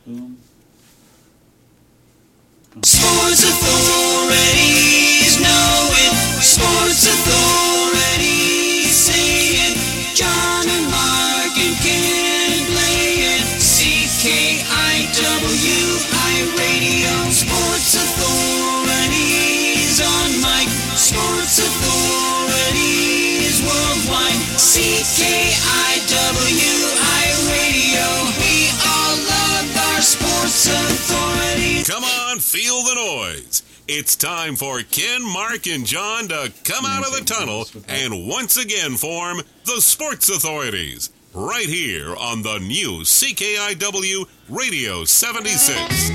Boom. Sports authorities know it. Sports authorities say it. John and Mark and Ken play it. CKIWI Radio. Sports authorities on mic. Sports authorities worldwide. CKIWI Radio. We all love our sports authorities. Come on, feel the noise. It's time for Ken, Mark, and John to come out of the tunnel and once again form the Sports Authorities. Right here on the new CKIW Radio 76.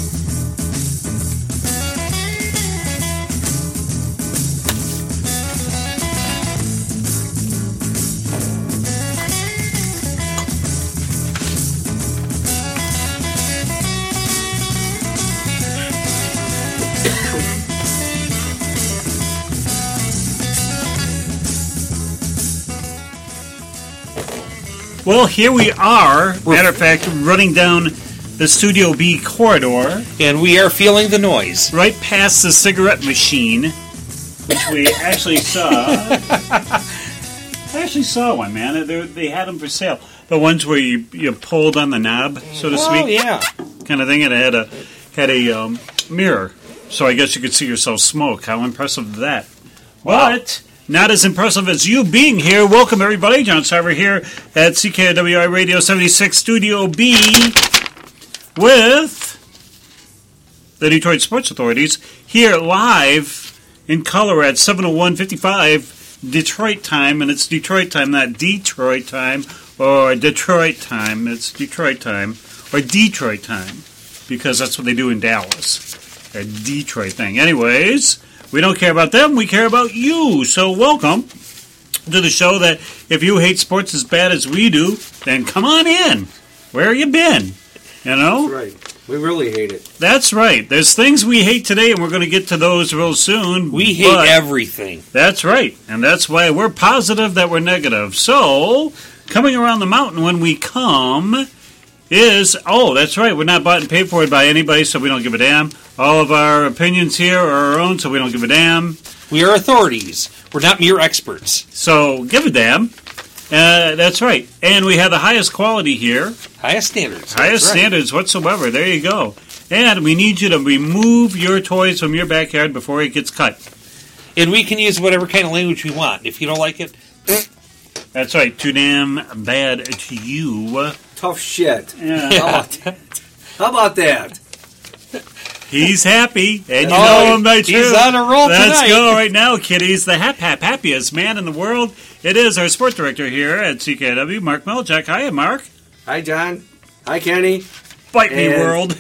Well, here we are. Matter of fact, running down the Studio B corridor. And we are feeling the noise. Right past the cigarette machine, which we actually saw. I actually saw one, man. They had them for sale. The ones where you pulled on the knob, so to speak. Oh, yeah. Kind of thing. And it had a mirror. So I guess you could see yourself smoke. How impressive is that? Wow. But not as impressive as you being here. Welcome, everybody. John Sarver here at CKWI Radio 76 Studio B with the Detroit Sports Authorities here live in color at 7:01:55 Detroit time. And it's Detroit time, not Detroit time or Detroit time. It's Detroit time or Detroit time because that's what they do in Dallas. A Detroit thing. Anyways, we don't care about them, we care about you. So welcome to the show that if you hate sports as bad as we do, then come on in. Where you been? You know? That's right. We really hate it. That's right. There's things we hate today, and we're going to get to those real soon. We hate everything. That's right. And that's why we're positive that we're negative. So, coming around the mountain when we come is, oh, that's right, we're not bought and paid for it by anybody, so we don't give a damn. All of our opinions here are our own, so we don't give a damn. We are authorities. We're not mere experts. So give a damn. That's right. And we have the highest quality here. Highest standards. Highest standards whatsoever. There you go. And we need you to remove your toys from your backyard before it gets cut. And we can use whatever kind of language we want. If you don't like it, that's right. Too damn bad to you. Tough shit. Yeah. How about that? He's happy, and you know him by truth. He's on a roll Let's tonight. go right now, kiddies. The happiest man in the world. It is our sports director here at CKW, Mark Melchak. Hi, Mark. Hi, John. Hi, Kenny. Bite me, world.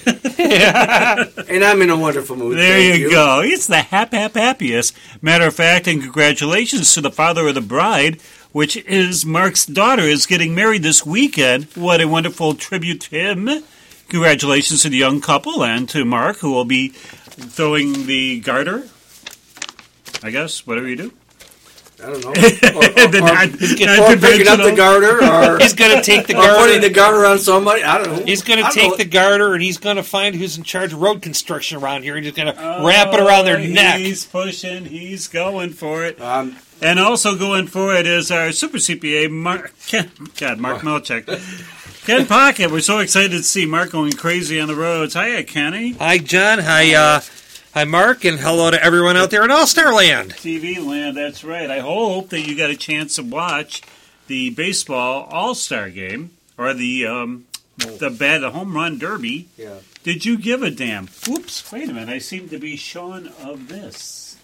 And I'm in a wonderful mood. There Thank you go. It's the happiest. Matter of fact, and congratulations to the father of the bride, which is Mark's daughter, is getting married this weekend. What a wonderful tribute to him. Congratulations to the young couple and to Mark, who will be throwing the garter, I guess, whatever you do. I don't know. Or picking up the garter, or he's going to take the garter. Or putting the garter on somebody. I don't know. He's going to take the garter, and he's going to find who's in charge of road construction around here, and he's going to wrap it around their neck. He's pushing. He's going for it. And also going for it is our super CPA, Mark Melchak. Ken Pocket, we're so excited to see Mark going crazy on the roads. Hiya, Kenny. Hi, John. Hi, Mark, and hello to everyone out there in All-Star Land. TV Land, that's right. I hope that you got a chance to watch the baseball All-Star game, or the home run derby. Yeah. Did you give a damn? Oops, wait a minute. I seem to be shorn of this.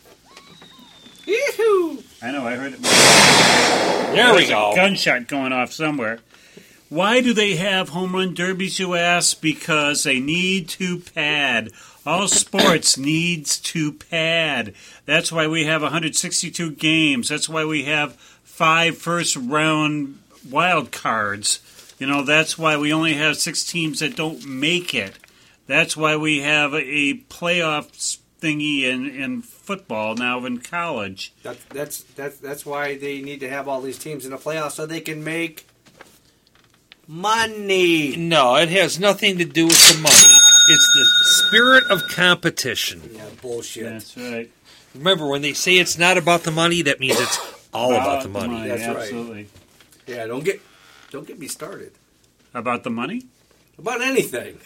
Yee-hoo! I know, I heard it. There we go. A gunshot going off somewhere. Why do they have home run derbies, you ask? Because they need to pad. All sports needs to pad. That's why we have 162 games. That's why we have 5 first-round wild cards. You know, that's why we only have 6 teams that don't make it. That's why we have a playoff thingy in football now in college. That's why they need to have all these teams in the playoffs so they can make Money. No, it has nothing to do with the money. It's the spirit of competition. Yeah, bullshit. That's right. Remember, when they say it's not about the money, that means it's all about the money. That's right. Absolutely. Yeah, don't get me started About the money? about anything.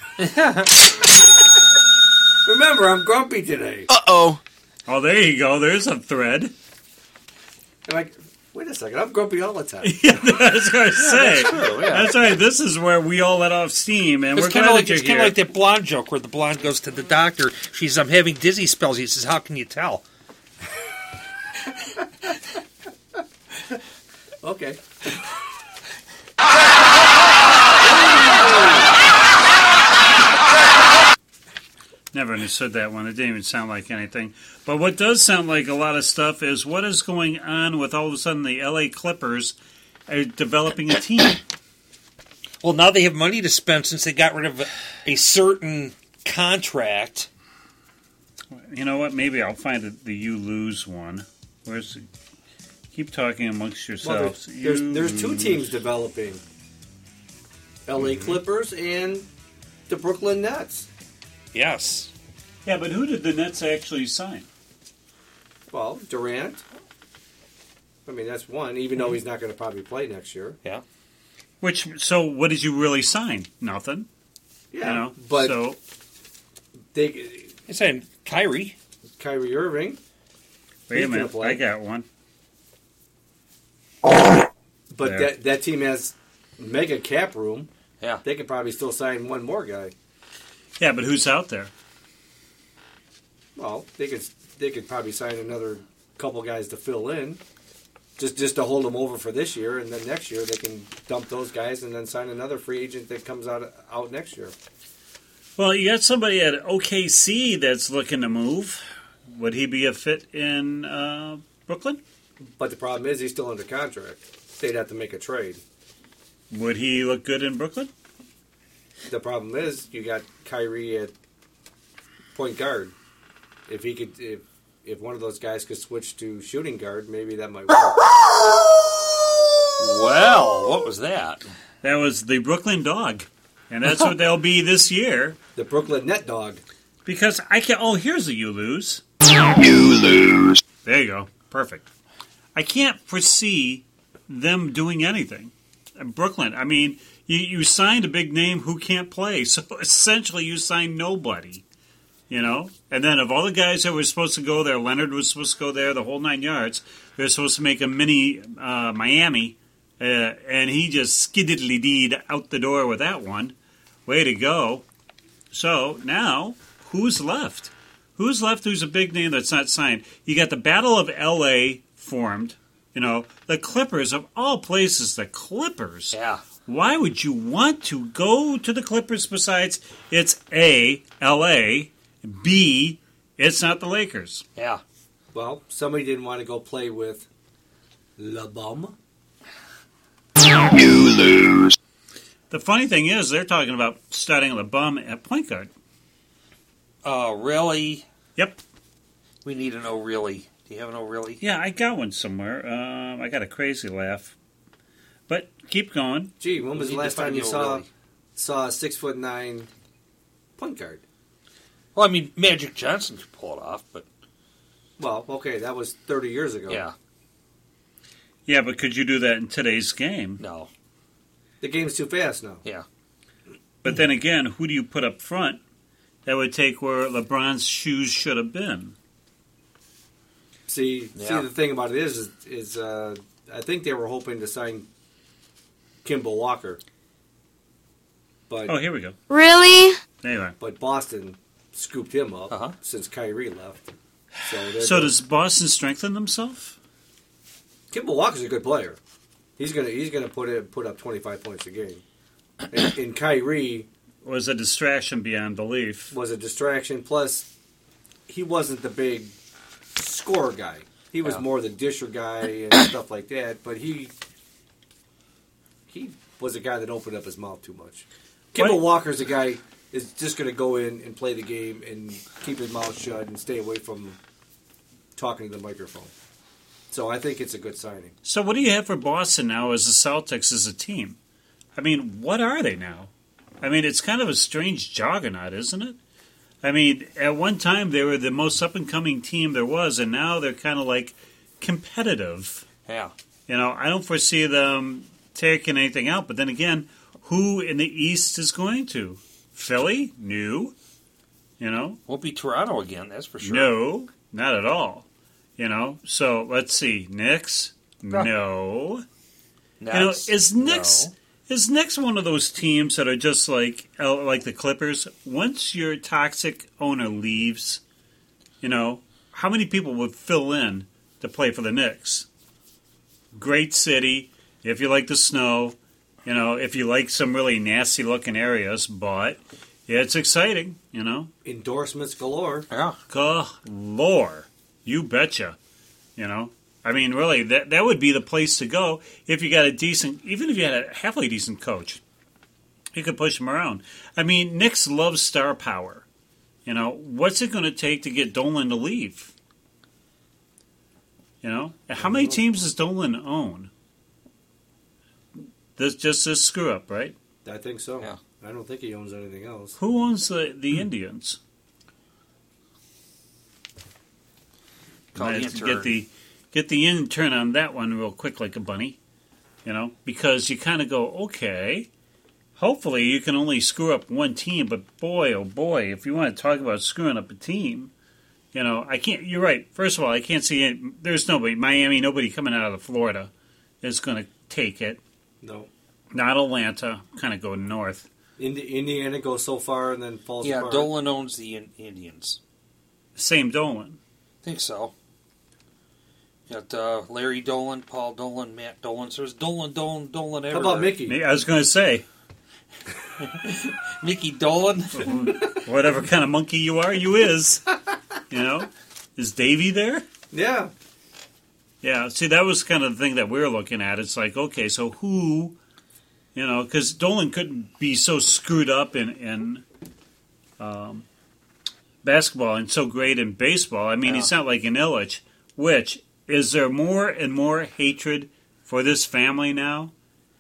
Remember, I'm grumpy today. Uh-oh. Oh, there you go. There's a thread. I'm like, wait a second, I'm grumpy all the time. That's what I say. True, yeah. That's right. This is where we all let off steam, and It's we're kind glad of like, that you're it's kind here. of like that blonde joke where the blonde goes to the doctor. She says, I'm having dizzy spells. He says, how can you tell? Okay. Never understood that one. It didn't even sound like anything. But what does sound like a lot of stuff is what is going on with all of a sudden the LA Clippers are developing a team. Well, now they have money to spend since they got rid of a certain contract. You know what? Maybe I'll find the you lose one. Where's the, keep talking amongst Well, yourselves. there's two teams developing. LA Clippers and the Brooklyn Nets. Yes. Yeah, but who did the Nets actually sign? Well, Durant. I mean, that's one, even though he's not going to probably play next year. Yeah. So what did you really sign? Nothing. Yeah, You know? but so they, They signed Kyrie. Kyrie Irving. wait he's a gonna minute. play. I got one. But There. that team has mega cap room. Yeah. They could probably still sign one more guy. Yeah, but who's out there? Well, they could probably sign another couple guys to fill in, just to hold them over for this year, and then next year they can dump those guys and then sign another free agent that comes out next year. Well, you got somebody at OKC that's looking to move. Would he be a fit in Brooklyn? But the problem is he's still under contract. They'd have to make a trade. Would he look good in Brooklyn? The problem is you got Kyrie at point guard. If he could, if one of those guys could switch to shooting guard, maybe that might work. Well, what was that? That was the Brooklyn Dog. And that's what they'll be this year. The Brooklyn Net Dog. Because I can't... Oh, here's a you lose. You lose. There you go. Perfect. I can't foresee them doing anything. Brooklyn, I mean, you signed a big name who can't play. So essentially you signed nobody. You know? And then of all the guys that were supposed to go there, Leonard was supposed to go there, the whole 9 yards. They're supposed to make a mini Miami. And he just skiddly-deed out the door with that one. Way to go. So now, who's left? Who's left who's a big name that's not signed? You got the Battle of L.A. formed. You know, the Clippers, of all places, the Clippers. Yeah. Why would you want to go to the Clippers besides it's A, L.A., B, it's not the Lakers? Yeah. Well, somebody didn't want to go play with La Bum. You lose. The funny thing is, they're talking about starting the bum at point guard. Really? Yep. We need an oh really. Do you have an oh really? Yeah, I got one somewhere. I got a crazy laugh. But keep going. Gee, when was We the need last to find time you the saw really. a 6'9" point guard? Well, I mean, Magic Johnson could pull it off, but Well, okay, that was 30 years ago. yeah, Yeah, but could you do that in today's game? no, The game's too fast now. yeah. But then again, who do you put up front that would take where LeBron's shoes should have been? See, Yeah. the thing about it is I think they were hoping to sign Kimball Walker, but Oh, here we go. Really? There you are. but Boston scooped him up Uh-huh. since Kyrie left. So, So does Boston strengthen themselves? Kimball Walker's a good player. He's gonna put up 25 points a game. And Kyrie Was a distraction beyond belief. was a distraction. Plus, he wasn't the big scorer guy. He was Yeah. more the disher guy and stuff like that. But he was a guy that opened up his mouth too much. Kimball What? Walker's a guy is just going to go in and play the game and keep his mouth shut and stay away from talking to the microphone. So I think it's a good signing. So what do you have for Boston now as the Celtics as a team? I mean, what are they now? I mean, it's kind of a strange juggernaut, isn't it? I mean, at one time they were the most up-and-coming team there was, and now they're kind of like competitive. Yeah. You know, I don't foresee them taking anything out. But then again, who in the East is going to? Philly? No. You know? Won't be Toronto again, that's for sure. No, not at all. You know? So, let's see. Knicks? No. Nets? You know, is Knicks one of those teams that are just like the Clippers? Once your toxic owner leaves, you know, how many people would fill in to play for the Knicks? Great city, if you like the snow, you know, if you like some really nasty looking areas, but it's exciting, you know. Endorsements galore. Yeah. Galore. You betcha. You know. I mean, really, that would be the place to go if you got a decent, even if you had a halfway decent coach. You could push them around. I mean, Knicks loves star power. You know, what's it going to take to get Dolan to leave? You know, how many teams does Dolan own? Just this screw up, right? I think so. Yeah. I don't think he owns anything else. Who owns the Indians? Call I the have to intern. get the intern on that one real quick, like a bunny. You know, because you kind of go, okay. Hopefully, you can only screw up one team, but boy, oh boy, if you want to talk about screwing up a team, you know, I can't. You're right. First of all, I can't see it. There's nobody, Miami, nobody coming out of Florida is going to take it. No. Not Atlanta. Kind of go north. Indiana goes so far and then falls Yeah, apart. Dolan owns the Indians. Same Dolan. I think so. Got Larry Dolan, Paul Dolan, Matt Dolan. So there's Dolan everywhere. How about Mickey? I was going to say, Mickey Dolan? whatever kind of monkey you are, you is. You know, is Davey there? Yeah. Yeah, see, that was kind of the thing that we were looking at. It's like, okay, so who, you know, because Dolan couldn't be so screwed up in basketball and so great in baseball. I mean, he's not like an Illich, which, is there more and more hatred for this family now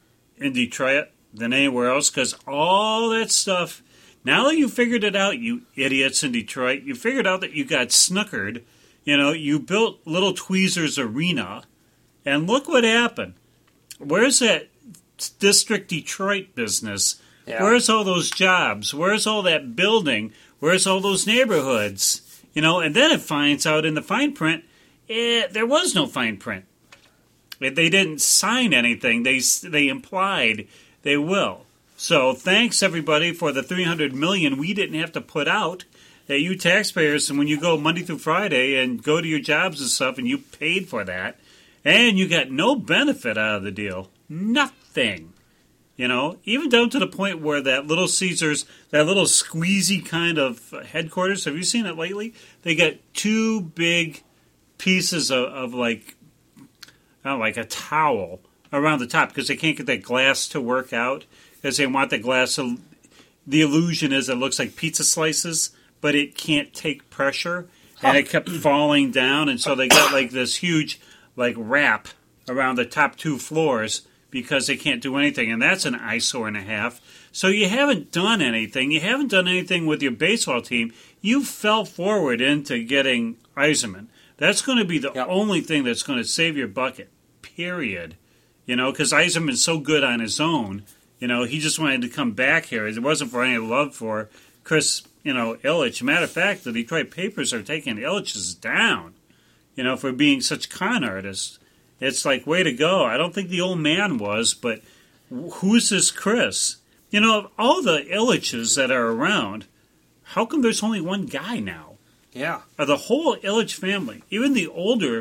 in Detroit than anywhere else? Because all that stuff, now that you figured it out, you idiots in Detroit, you figured out that you got snookered. You know, you built Little Tweezers Arena, and look what happened. Where's that District Detroit business? Yeah. Where's all those jobs? Where's all that building? Where's all those neighborhoods? You know, and then it finds out in the fine print, there was no fine print. They didn't sign anything. They implied they will. So thanks, everybody, for the $300 million we didn't have to put out. That you taxpayers, and when you go Monday through Friday and go to your jobs and stuff, and you paid for that, and you got no benefit out of the deal. Nothing. You know, even down to the point where that Little Caesars, that little squeezy kind of headquarters, have you seen it lately? They got two big pieces of like, I don't know, like a towel around the top because they can't get that glass to work out because they want the glass. So the illusion is it looks like pizza slices, but it can't take pressure, and it kept falling down, and so they got like this huge like wrap around the top two floors because they can't do anything, and that's an eyesore and a half. So you haven't done anything. You haven't done anything with your baseball team. You fell forward into getting Yzerman. That's going to be the only thing that's going to save your bucket, period. You know, because Yzerman's so good on his own. You know, he just wanted to come back here. It wasn't for any love for Chris, you know, Illich. Matter of fact, the Detroit papers are taking Illich's down, you know, for being such con artists. It's like, way to go. I don't think the old man was, but who's this Chris? You know, of all the Illiches that are around, how come there's only one guy now? Yeah. The whole Illich family, even the older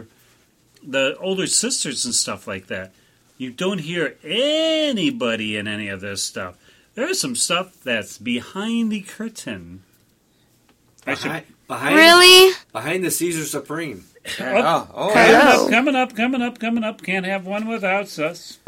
sisters and stuff like that, you don't hear anybody in any of this stuff. There's some stuff that's behind the curtain. Behind the Caesar Supreme. Coming up. Can't have one without us.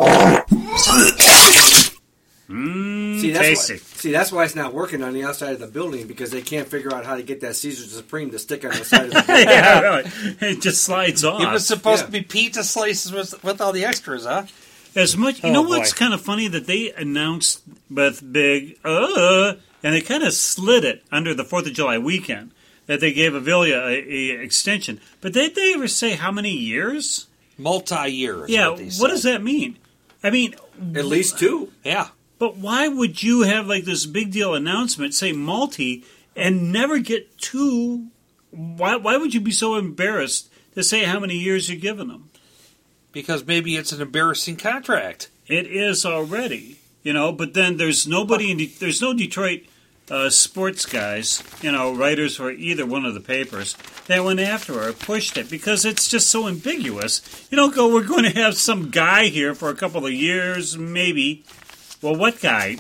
Tasty. That's why it's not working on the outside of the building, because they can't figure out how to get that Caesar Supreme to stick on the side of the building. Yeah, really. It just slides off. It was supposed to be pizza slices with all the extras, huh? as much. You know boy. what's kind of funny that they announced with big, and they kind of slid it under the 4th of July weekend that they gave Avila a extension. But did they ever say how many years? Multi-year. is Yeah, what, they what said. does that mean? I mean, At least 2. Yeah. but why would you have like this big deal announcement, say multi, and never get 2? Why would you be so embarrassed to say how many years you're giving them? Because maybe it's an embarrassing contract. It is already, but then there's nobody there's no Detroit sports guys, writers for either one of the papers that went after her, pushed it because it's just so ambiguous. You don't go, we're going to have some guy here for a couple of years, maybe. Well, what guy?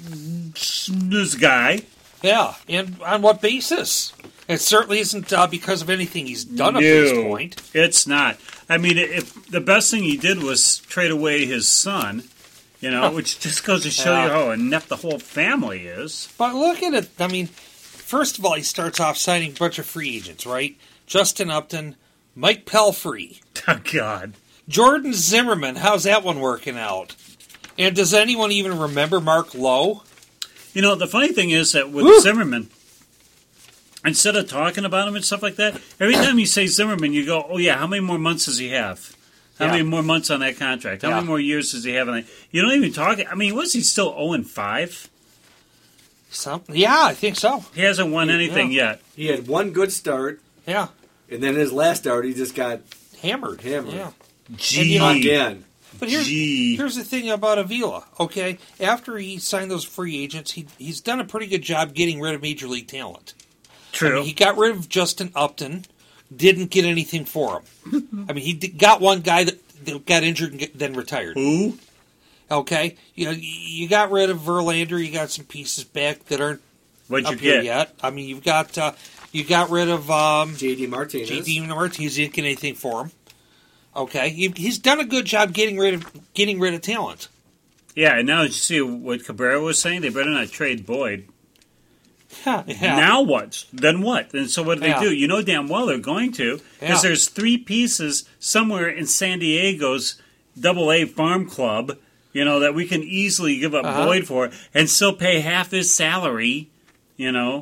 This guy. Yeah. And on what basis? It certainly isn't because of anything he's done up to this point. It's not. I mean, if the best thing he did was trade away his son, which just goes to show you how inept the whole family is. But look at it. I mean, first of all, he starts off signing a bunch of free agents, right? Justin Upton, Mike Pelfrey, Oh, God. Jordan Zimmerman. How's that one working out? And does anyone even remember Mark Lowe? The funny thing is that with Zimmerman, instead of talking about him and stuff like that, every time you say Zimmerman, you go, oh, yeah, how many more months does he have? How many more months on that contract? How many more years does he have on that? You don't even talk. I mean, was he still 0-5? Something? Yeah, I think so. He hasn't won anything yet. He had one good start, Yeah. and then his last start, he just got Hammered. Hammered. Yeah. Gee. again. But Gee. here's the thing about Avila, okay? After he signed those free agents, he's done a pretty good job getting rid of Major League talent. True. I mean, he got rid of Justin Upton, didn't get anything for him. I mean, he got one guy that got injured and then retired. Who? Okay? You got rid of Verlander, you got some pieces back that aren't What'd you up here get? yet. I mean, you got rid of J.D. Martinez. J.D. Martinez, didn't get anything for him. Okay? He's done a good job getting rid of talent. Yeah, and now did you see what Cabrera was saying? They better not trade Boyd. Yeah. Now what? Then what? And so what do they Yeah. do? You know damn well they're going to, because Yeah. there's 3 pieces somewhere in San Diego's AA farm club, that we can easily give up Boyd for and still pay half his salary, Yeah.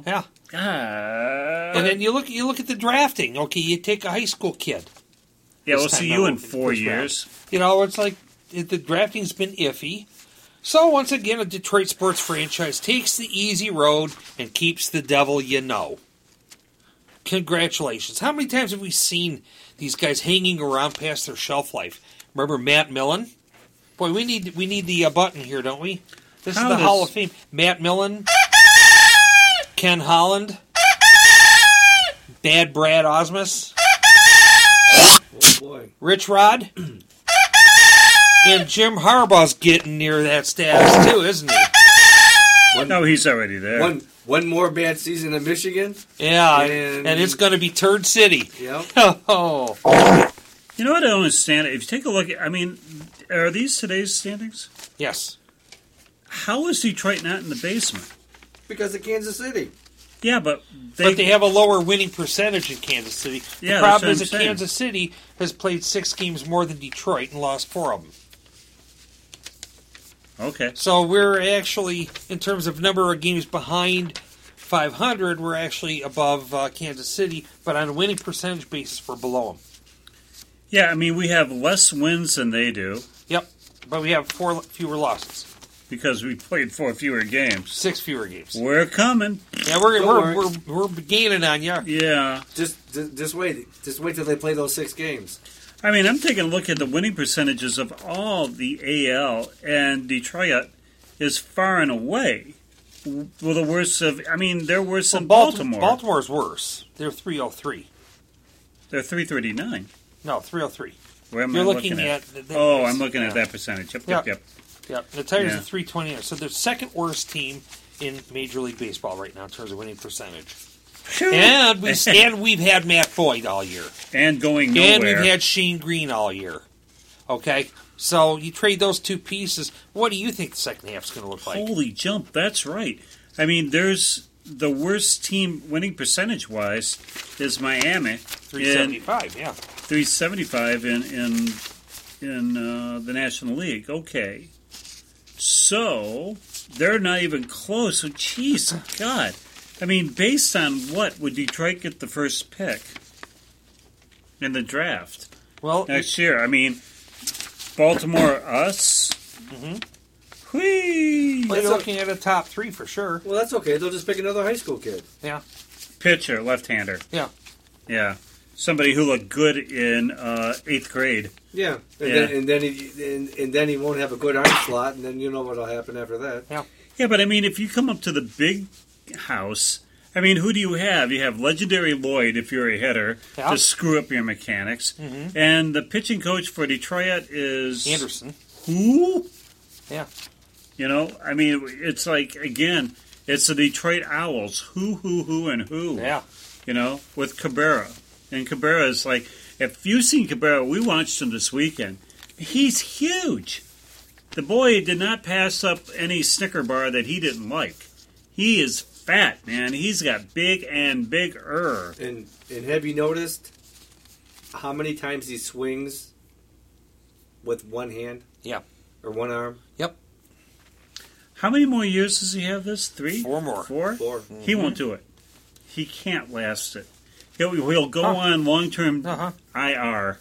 And then you look at the drafting. Okay, you take a high school kid. yeah, we'll this see time you out, in 4 first round. years. It's like the drafting's been iffy. So once again, a Detroit sports franchise takes the easy road and keeps the devil you know. Congratulations. How many times have we seen these guys hanging around past their shelf life? Remember Matt Millen? Boy, we need the button here, don't we? This How is the does- Hall of Fame. Matt Millen, Ken Holland, Bad Brad Osmus, Oh, boy. Rich Rod, and Jim Harbaugh's getting near that status too, isn't he? No, he's already there. One more bad season in Michigan. Yeah, And- and it's going to be Turd City. Yep. Oh, You know what I don't understand? If you take a look at, are these today's standings? yes. How is Detroit not in the basement? Because of Kansas City. Yeah, but But they have a lower winning percentage in Kansas City. The Yeah, problem that's is what that I'm saying. Kansas City has played 6 games more than Detroit and lost 4 of them. Okay. So we're actually, in terms of number of games behind 500, we're actually above Kansas City, but on a winning percentage basis, we're below them. Yeah, we have less wins than they do Yep, but we have 4 fewer losses, because we played 4 fewer games. 6 fewer games. We're coming. Yeah, we're Don't we're gaining on you. Yeah. Just wait. Just wait till they play those 6 games. I'm taking a look at the winning percentages of all the AL, and Detroit is far and away the worst of. They're worse than Baltimore. Baltimore's worse. They're 303. They're 339. No, 303. Where am You're I looking at. I'm looking at that percentage. Yep. Yeah, the Tigers Yeah. are 329. So they're the second worst team in Major League Baseball right now in terms of winning percentage. And we've had Matt Boyd all year. And going nowhere. And we've had Shane Green all year. Okay? So you trade those 2 pieces. What do you think the second half's going to look like? Holy jump, that's right. There's the worst team winning percentage-wise is Miami. 375, yeah. 375 in in the National League. Okay. So, they're not even close. So, geez, God. I mean, based on what would Detroit get the first pick in the draft Well, next year? I mean, Baltimore, us. Mm-hmm. Whee! They're looking at a top 3 for sure. Well, that's okay. They'll just pick another high school kid. Yeah. Pitcher, left-hander. Yeah. Yeah. Somebody who looked good in 8th grade. Yeah, and then he won't have a good arm slot, and then you know what'll happen after that. Yeah, but I mean, if you come up to the big house, I mean, who do you have? You have legendary Lloyd if you're a hitter Yeah. to screw up your mechanics, Mm-hmm. and the pitching coach for Detroit is Anderson. Who? Yeah. You know, I mean, it's like again, it's the Detroit Owls. Who, and who? Yeah. You know, with Cabrera. And Cabrera is like, if you've seen Cabrera, we watched him this weekend. He's huge. The boy did not pass up any Snicker bar that he didn't like. He is fat, man. He's got big and bigger. And have you noticed how many times he swings with one hand? Yeah. Or one arm? Yep. How many more years does he have this? 3? 4 more. 4? 4. He won't do it. He can't last it. He'll go on long-term IR.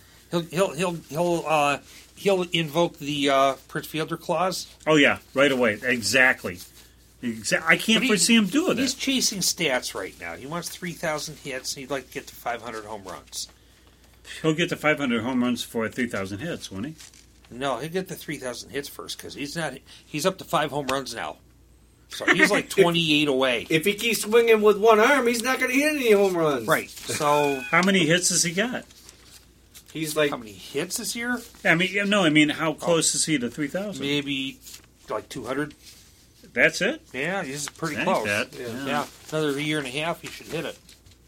He'll invoke the Prince Fielder clause. Oh, yeah, right away. Exactly. I can't foresee him doing He's it. chasing stats right now. He wants 3,000 hits, and he'd like to get to 500 home runs. He'll get to 500 home runs for 3,000 hits, won't he? No, he'll get to 3,000 hits first because he's up to 5 home runs now. So he's like 28 away. If he keeps swinging with one arm, he's not going to hit any home runs. Right. So How many hits has he got? He's like, how many hits this year? I mean, how close is he to 3,000? Maybe like 200. That's it? Yeah, he's pretty Ain't close. that? Yeah, another year and a half, he should hit it.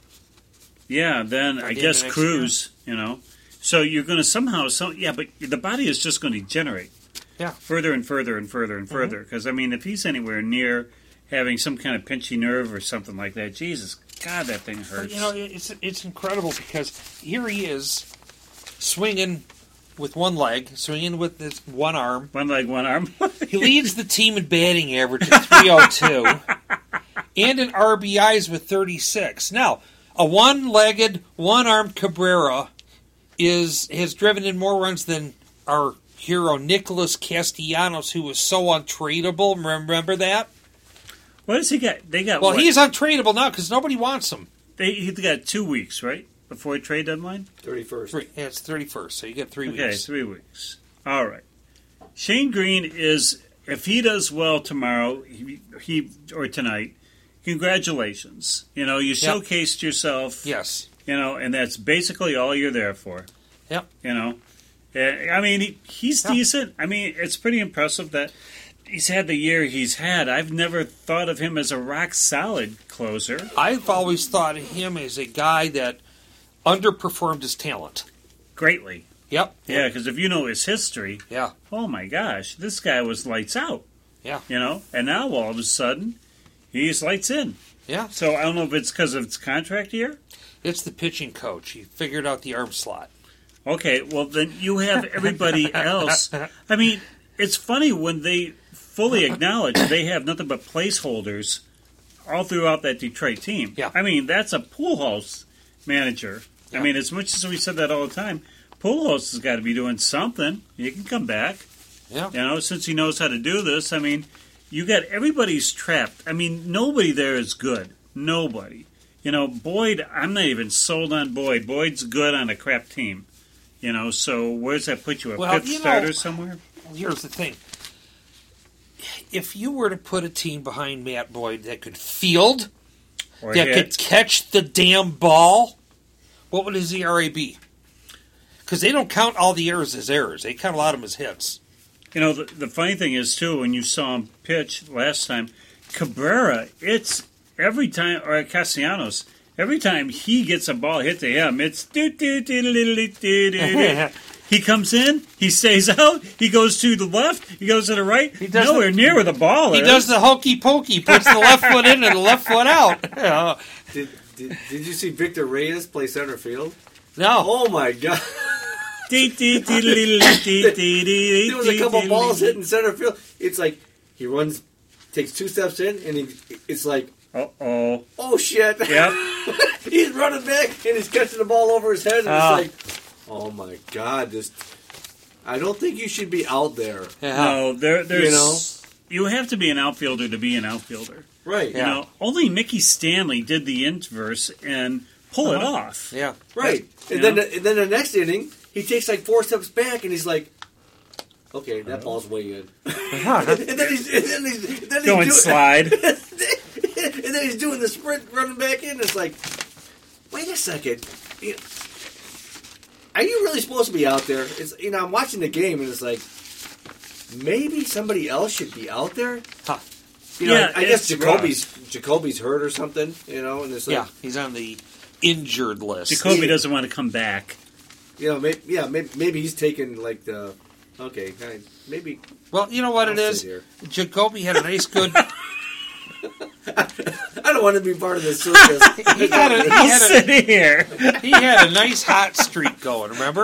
Yeah, then By I the guess end of next Cruz, you know. So you're going to somehow, but the body is just going to degenerate. Yeah. Further and further and further and further. Because, I mean, if he's anywhere near having some kind of pinchy nerve or something like that, Jesus, God, that thing hurts. But, you know, it's incredible because here he is swinging with one leg, swinging with his one arm. One leg, one arm. He leads the team in batting average at 302 and in RBIs with 36. Now, a one-legged, one-armed Cabrera has driven in more runs than our hero Nicholas Castellanos, who was so untradeable. Remember that? What does he got? They got Well, what? he's untradeable now because nobody wants him. He got 2 weeks, right? Before trade deadline? 31st. Yeah, it's 31st, so you get 3 Okay, weeks. 3 weeks. All right. Shane Green is, if he does well tomorrow, he or tonight, congratulations. You know, you showcased yourself. Yes. You know, and that's basically all you're there for. Yep. You know, I mean, he's decent. I mean, it's pretty impressive that he's had the year he's had. I've never thought of him as a rock solid closer. I've always thought of him as a guy that underperformed his talent. Greatly. Yep. Yeah, because if you know his history, Yeah. oh my gosh, this guy was lights out. Yeah. You know, and now all of a sudden, he's lights in. Yeah. So I don't know if it's because of its contract year. It's the pitching coach. He figured out the arm slot. Okay, well then you have everybody else. I mean, it's funny when they fully acknowledge they have nothing but placeholders all throughout that Detroit team. Yeah. I mean, that's a pool house manager. Yeah. I mean, as much as we said that all the time, pool house has got to be doing something. He can come back. Yeah. You know, since he knows how to do this. I mean, you got everybody's trapped. I mean, nobody there is good. Nobody. You know, Boyd, I'm not even sold on Boyd. Boyd's good on a crap team. You know, so where does that put you? A Well, fifth you know- starter somewhere? Here's the thing. If you were to put a team behind Matt Boyd that could field, Or that hit? could catch the damn ball, what would his ERA be? Because they don't count all the errors as errors. They count a lot of them as hits. You know, the funny thing is, too, when you saw him pitch last time, Cabrera, it's every time, or Castellanos, every time he gets a ball hit to him, it's do-do-do-do-do-do-do-do. He comes in, he stays out, he goes to the left, he goes to the right, does nowhere near where the ball He is. does the hokey pokey, puts the left foot in and the left foot out. Did you see Victor Reyes play center field? No. Oh my God! There was a couple balls hitting center field. It's like he runs, takes 2 steps in, and it's like, Uh-oh. oh shit. Yep. He's running back, and he's catching the ball over his head, and it's like, oh my God, I don't think you should be out there. No, there's... You know? You have to be an outfielder to be an outfielder. Right. You know, only Mickey Stanley did the inverse and pull it off. Yeah. Right. And then the next inning, he takes like 4 steps back, and he's like, okay, that ball's way in. and then he's Going slide. And then he's doing the sprint, running back in. It's like, wait a second. Are you really supposed to be out there? It's I'm watching the game, and it's like, maybe somebody else should be out there. Huh. I guess it's Jacoby's hurt or something. And it's like, He's on the injured list. Jacoby doesn't want to come back. Maybe he's taking like the. Okay, maybe. Well, you know what it is? Jacoby had a nice, good. I don't want to be part of this circus. I'll sit here. He had a nice hot streak going. Remember?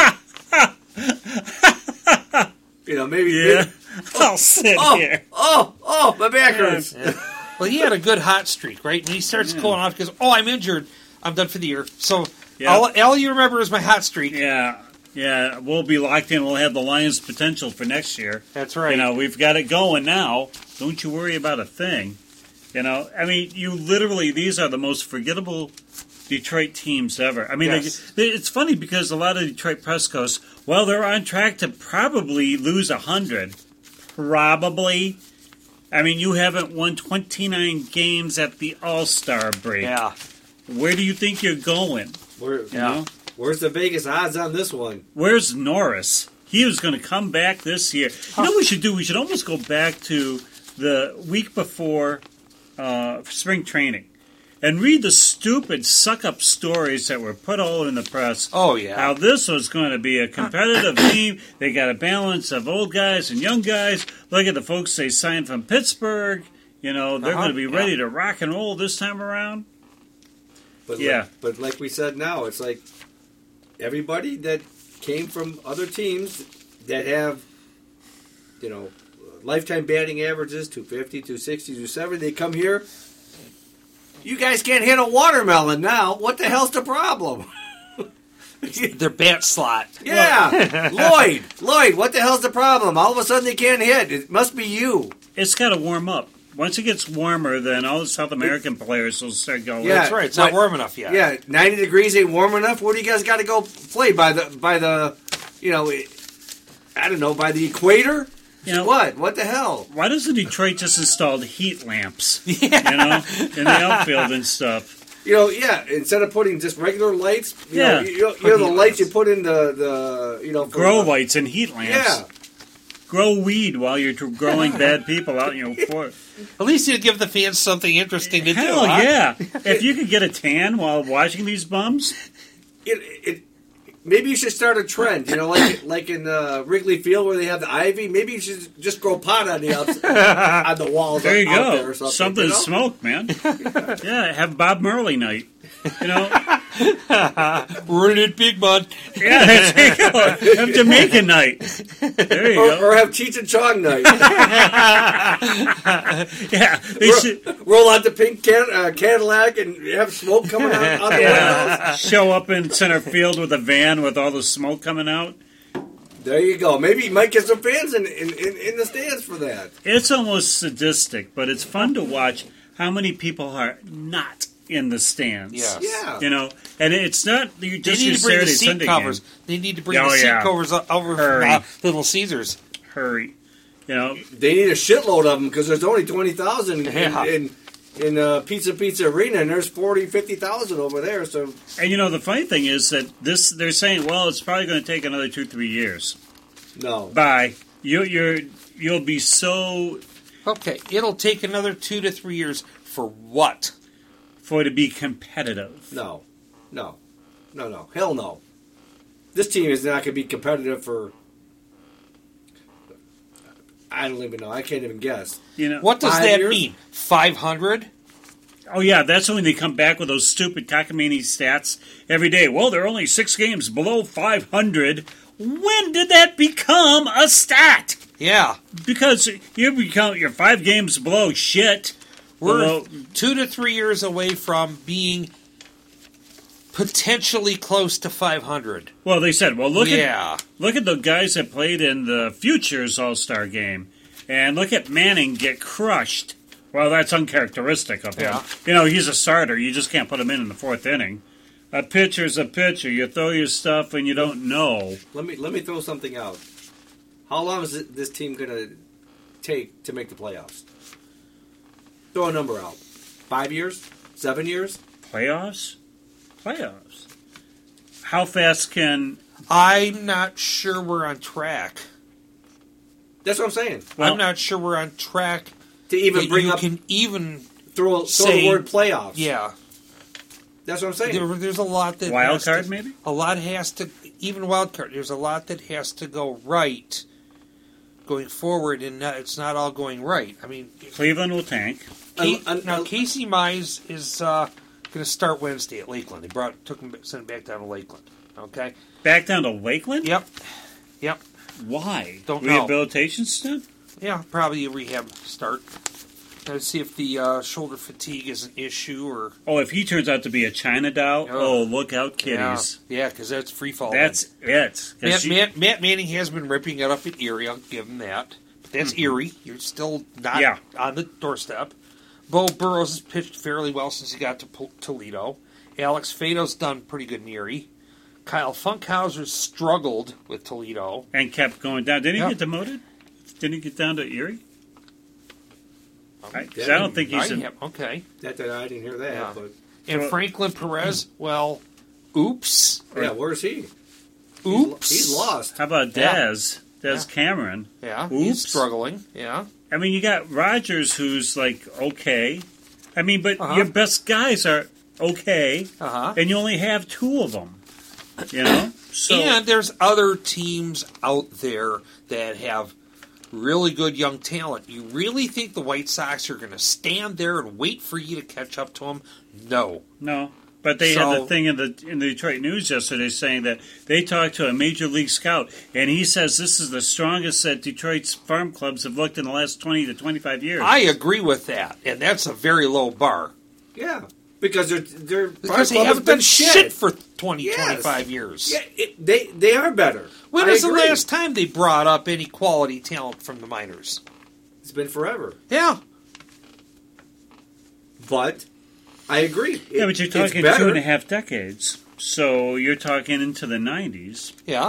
Maybe. I'll sit here. Oh, my back hurts. Well, he had a good hot streak, right? And he starts going off because, I'm injured. I'm done for the year. So all you remember is my hot streak. Yeah. We'll be locked in. We'll have the Lions' potential for next year. That's right. We've got it going now. Don't you worry about a thing. I mean, these are the most forgettable Detroit teams ever. I mean, it's funny because a lot of Detroit press goes, well, they're on track to probably lose 100. Probably. I mean, you haven't won 29 games at the All-Star break. Yeah. Where do you think you're going? Where's the Vegas odds on this one? Where's Norris? He was going to come back this year. You know what we should do? We should almost go back to the week before spring training and read the stupid suck-up stories that were put all in the press. Oh, yeah. How this was going to be a competitive team. They got a balance of old guys and young guys. Look at the folks they signed from Pittsburgh. They're going to be ready to rock and roll this time around. But like we said now, it's like everybody that came from other teams that have, lifetime batting averages, 250, 260, 270, they come here. You guys can't hit a watermelon now. What the hell's the problem? Their bat slot. Yeah. Lloyd, what the hell's the problem? All of a sudden they can't hit. It must be you. It's got to warm up. Once it gets warmer, then all the South American players will start going. Yeah, that's right. It's not warm enough yet. Yeah, 90 degrees ain't warm enough. Where do you guys got to go play? By the I don't know, by the equator? What the hell? Why doesn't Detroit just install heat lamps? In the outfield and stuff. Instead of putting just regular lights, the lights you put in the grow lights and heat lamps. Yeah. Grow weed while you're growing bad people out in your fort. At least you give the fans something interesting to do. Hell yeah! If you could get a tan while watching these bums, maybe you should start a trend. Like in Wrigley Field where they have the ivy. Maybe you should just grow pot on the outside, on the walls. There you out go. There or something to smoke, man. Yeah, have Bob Marley night. Run it, Big Bud. Yeah, there you go. Have Jamaican night. There you go. Or have Cheech and Chong night. Yeah, they should roll out the pink Cadillac and have smoke coming out on the windows. Show up in center field with a van with all the smoke coming out. There you go. Maybe you might get some fans in the stands for that. It's almost sadistic, but it's fun to watch how many people are not in the stands. Yes. Yeah. And it's not They just need your to bring the Saturday, seat Sunday covers. game. They need to bring the seat covers over Hurry. from Little Caesars. Hurry. They need a shitload of them because there's only 20,000 in Pizza Arena, and there's 40, 50,000 over there. So, and the funny thing is that they're saying, well, it's probably going to take another 2-3 years. No. Bye. You'll be so. Okay, it'll take another 2 to 3 years for what? For it to be competitive. No. Hell no. This team is not going to be competitive for. I don't even know. I can't even guess. What does 5 that years? mean? 500? Oh, yeah, that's when they come back with those stupid cockamamie stats every day. Well, they're only 6 games below 500. When did that become a stat? Yeah. Because you're 5 games below shit. We're Below, 2 to 3 years away from being potentially close to 500. well, they said, well, look Yeah. at the guys that played in the Futures All-Star game. And look at Manning get crushed. Well, that's uncharacteristic of him. Yeah. You know, he's a starter. You just can't put him in the 4th inning. A pitcher's a pitcher. You throw your stuff and you don't know. Let me throw something out. How long is this team going to take to make the playoffs? Throw a number out. 5 years? 7 years? Playoffs? Playoffs. How fast can... I'm not sure we're on track. That's what I'm saying. Well, I'm not sure we're on track To even that bring you up, can even throw say- the word playoffs. yeah. That's what I'm saying. There's a lot that wild has card, to, maybe? a lot has to even wild card. There's a lot that has to go right going forward, and it's not all going right. I mean, Cleveland will tank. now Casey Mize is going to start Wednesday at Lakeland. They sent him back down to Lakeland. Okay. Back down to Lakeland? Yep. Why? Don't know. Rehabilitation stuff? Yeah, probably a rehab start. Let's see if the shoulder fatigue is an issue or. Oh, if he turns out to be a China doll, Oh. look out, kiddies. Yeah, because that's free fall. That's it. 'Cause Matt Manning has been ripping it up at Erie. I'll give him that. But that's Erie. You're still not Yeah. on the doorstep. Bo Burrows has pitched fairly well since he got to Toledo. Alex Fado's done pretty good in Erie. Kyle Funkhauser struggled with Toledo. and kept going down. Didn't he Yeah. get demoted? Didn't he get down to Erie? I Yeah, don't think he's... Okay. I didn't hear that. Yeah. But And Well- Franklin Perez, well, oops. yeah, where's he? Oops. He's lost. How about Yeah. Dez? Des Yeah. Cameron. Yeah, Oops. he's struggling. Yeah. I mean, you got Rogers, who's like, okay. I mean, but Uh-huh. your best guys are okay, Uh-huh. and you only have 2 of them. You know? So, And there's other teams out there that have really good young talent. You really think the White Sox are going to stand there and wait for you to catch up to them? No. no. But they had the thing in the Detroit News yesterday saying that they talked to a major league scout, and he says this is the strongest that Detroit's farm clubs have looked in the last 20 to 25 years. I agree with that, and that's a very low bar. Yeah, because they're Because they club has haven't been done shit for 20, Yes. 25 years. Yeah, they are better. When I was the agree. last time they brought up any quality talent from the minors? It's been forever. Yeah. But I agree. yeah, but you're It's talking better. 2.5 decades. So you're talking into the 90s. Yeah.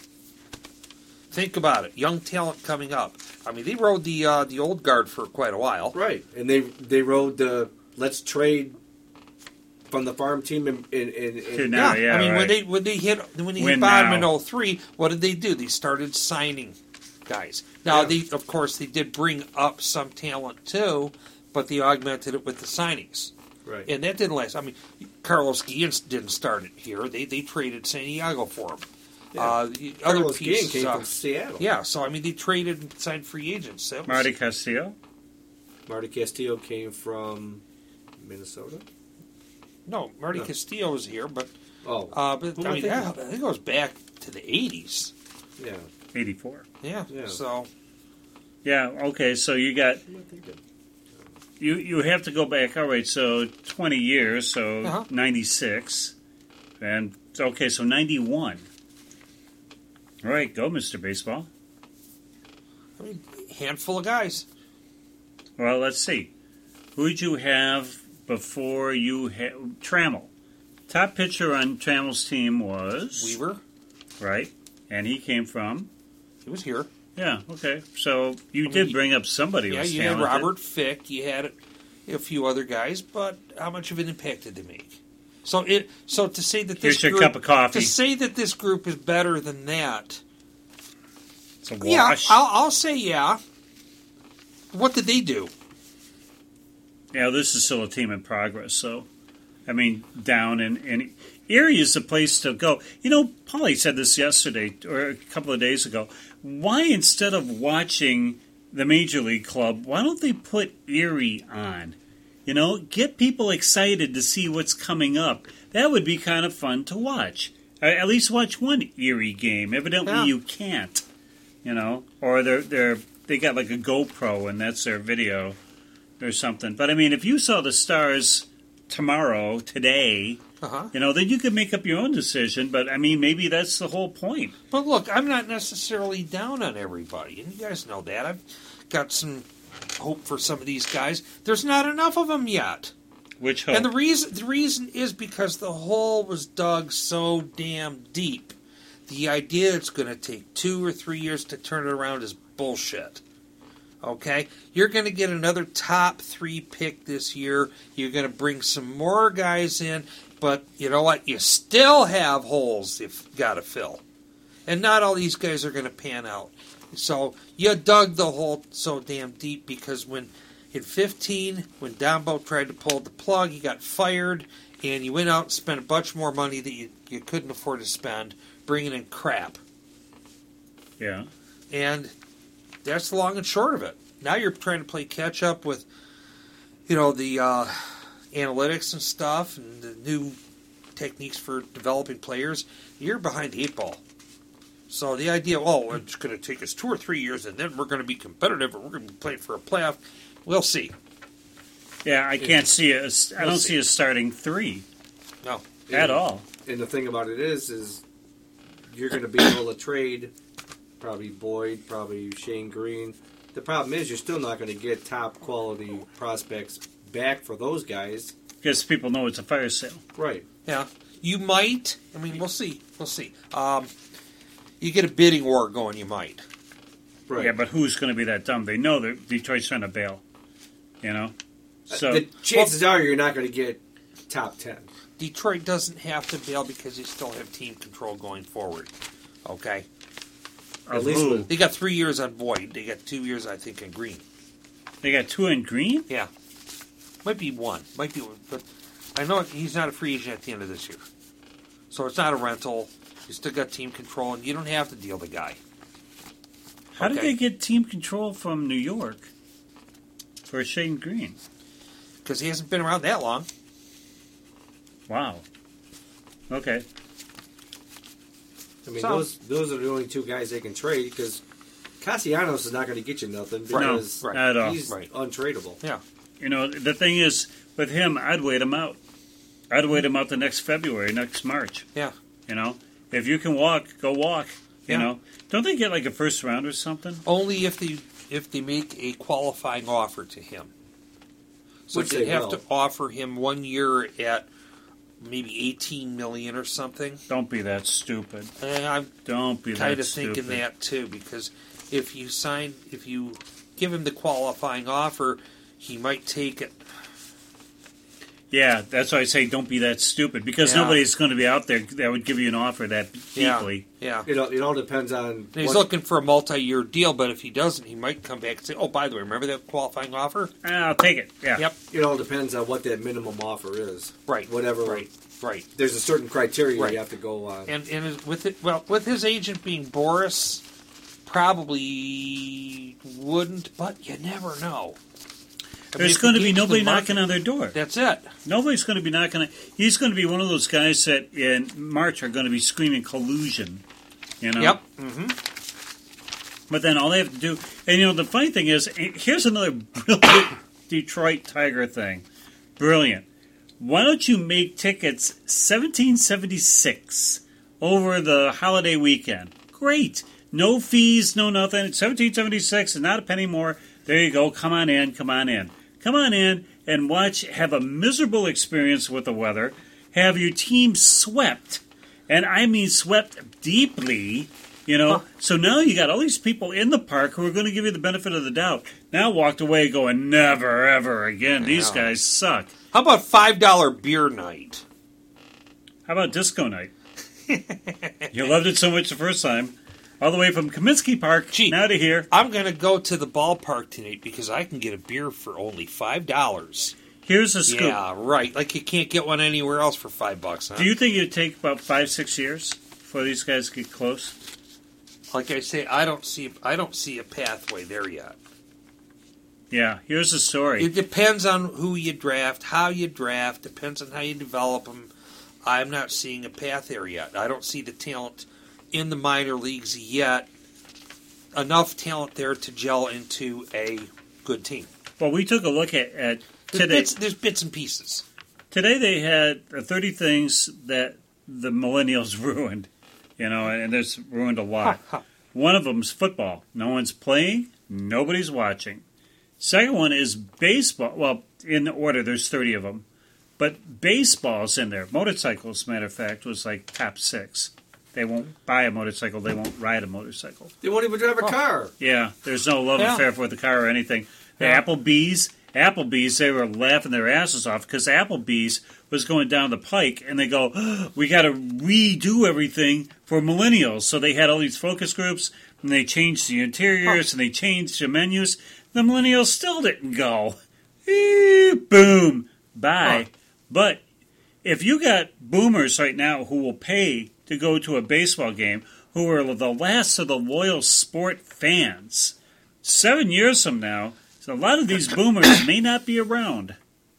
Think about it. Young talent coming up. I mean, they rode the old guard for quite a while. Right, and they rode the let's trade from the farm team To in now, yeah, I mean, right. when they hit Win bottom now. in 03, what did they do? They started signing guys. Now, Yeah. of course, they did bring up some talent too, but they augmented it with the signings, right. and that didn't last. I mean, Carlos Guillen didn't start it here. They traded San Diego for him. Yeah. The other Carlos Guillen pieces, came from Seattle. yeah. So I mean, they traded and signed free agents. That was- Marty Castillo? Marty Castillo came from Minnesota. No, Marty No. Castillo was here, but Oh, but Who am I I mean, thinking? that it goes back to the 80s. yeah. 84. Yeah. Yeah. So Yeah, okay, so you got... Who am I thinking? You have to go back, all right, so 20 years, so Uh-huh. 96. And, okay, so 91. All right, go, Mr. Baseball. I mean, handful of guys. Well, let's see. Who'd you have before you had... Trammell. Top pitcher on Trammell's team was... Weaver, Right, and he came from... he was here. Yeah, okay, so you mean, did bring up somebody who Yeah, was you had talented. Robert Fick, you had a few other guys, but how much of an impact did they make? So to say that this Here's your group, cup of coffee. to say that this group is better than that, It's a yeah, wash. I'll say yeah. What did they do? Yeah, this is still a team in progress, so, I mean, down in Erie is the place to go. You know, Paulie said this yesterday, or a couple of days ago. Why, instead of watching the Major League Club, why don't they put Erie on? You know, get people excited to see what's coming up. That would be kind of fun to watch. At least watch one Erie game. Evidently, Yeah. you can't. You know, or they got like a GoPro and that's their video or something. But I mean, if you saw the Stars today, you know, then you could make up your own decision. But I mean, maybe that's the whole point. But look, I'm not necessarily down on everybody, and you guys know that. I've got some hope for some of these guys. There's not enough of them yet. Which hope? And the reason is because the hole was dug so damn deep. The idea it's going to take 2 or 3 years to turn it around is bullshit. Okay? You're going to get another top 3 pick this year. You're going to bring some more guys in. But you know what? You still have holes you've got to fill. And not all these guys are going to pan out. So you dug the hole so damn deep because in 15, when Dombo tried to pull the plug, he got fired, and you went out and spent a bunch more money that you couldn't afford to spend, bringing in crap. Yeah. And that's the long and short of it. Now you're trying to play catch up with, you know, the analytics and stuff and the new techniques for developing players. You're behind the 8 ball. So the idea, it's going to take us 2 or 3 years and then we're going to be competitive and we're going to be playing for a playoff. We'll see. Yeah, I can't see I don't see a starting 3 No. at all. And the thing about it is you're going to be able to trade probably Boyd, probably Shane Green. The problem is you're still not going to get top quality prospects back for those guys. Because people know it's a fire sale. Right. Yeah. You might. I mean, we'll see. We'll see. You get a bidding war going, you might. Right. Yeah, but who's going to be that dumb? They know that Detroit's trying to bail. You know? So The chances are you're not going to get top 10. Detroit doesn't have to bail because they still have team control going forward. Okay? of least who? with- They got 3 years on Boyd. They got 2 years, I think, on Green. They got 2 in Green? Yeah. Might be one. Might be one. But I know he's not a free agent at the end of this year. So it's not a rental. You still got team control, and you don't have to deal the guy. How did Okay. they get team control from New York for Shane Green? Because he hasn't been around that long. Wow. Okay. I mean, So- those are the only 2 guys they can trade because Castellanos is not going to get you nothing Right. No, because right. at all. he's Right. untradeable. Yeah. You know, the thing is, with him, I'd wait him out. I'd wait him out the next February, next March. Yeah. You know? If you can walk, go walk. You Yeah. know? Don't they get like a first round or something? Only if they make a qualifying offer to him. So Which they they have will. to offer him 1 year at maybe $18 million or something. Don't be that stupid. And I'm Don't be kind that of thinking stupid. that too, because if you give him the qualifying offer, he might take it. Yeah, that's why I say don't be that stupid because Yeah. nobody's going to be out there that would give you an offer that deeply. Yeah. It all depends on And he's what- looking for a multi-year deal, but if he doesn't, he might come back and say, "Oh, by the way, remember that qualifying offer?" I'll take it. Yeah. Yep. it all depends on what that minimum offer is. Right. Whatever. Right. There's a certain criteria Right. you have to go on. And with his agent being Boris, probably wouldn't, but you never know. I mean, There's if going to he be gets the nobody market- knocking on their door. That's it. Nobody's going to be knocking. He's going to be one of those guys that in March are going to be screaming collusion. You know. Yep. But then all they have to do, and you know, the funny thing is, here's another brilliant Detroit Tiger thing. Brilliant. Why don't you make tickets $17.76 over the holiday weekend? Great. No fees, no nothing. It's $17.76 and not a penny more. There you go. Come on in. Come on in. Come on in and watch. Have a miserable experience with the weather. Have your team swept, and I mean swept deeply. You know, so now you got all these people in the park who are going to give you the benefit of the doubt. Now walked away going, never, ever again. These Yeah. guys suck. How about $5 beer night? How about disco night? You loved it so much the first time. All the way from Kaminsky Park Gee. now to here. I'm going to go to the ballpark tonight because I can get a beer for only $5. Here's a scoop. Yeah, right. Like you can't get one anywhere else for $5, huh? Do you think it'd take about 5-6 years before these guys get close? Like I say, I don't see a pathway there yet. Yeah, here's the story. It depends on who you draft, how you draft, depends on how you develop them. I'm not seeing a path there yet. I don't see the talent in the minor leagues yet. Enough talent there to gel into a good team. Well, we took a look at today. There's bits and pieces. Today they had 30 things that the millennials ruined, and there's ruined a lot. One of them's football. No one's playing, nobody's watching. Second one is baseball. Well, in order, there's 30 of them. But baseball's in there. Motorcycles, matter of fact, was like top 6. They won't buy a motorcycle. They won't ride a motorcycle. They won't even drive a car. Yeah, there's no love affair for the car or anything. The Yeah. Applebee's, they were laughing their asses off because Applebee's was going down the pike, and they go, we got to redo everything for millennials. So they had all these focus groups, and they changed the interiors, and they changed the menus. The millennials still didn't go. Boom. Bye. But if you got boomers right now who will pay to go to a baseball game, who are the last of the loyal sport fans, 7 years from now, so a lot of these boomers may not be around,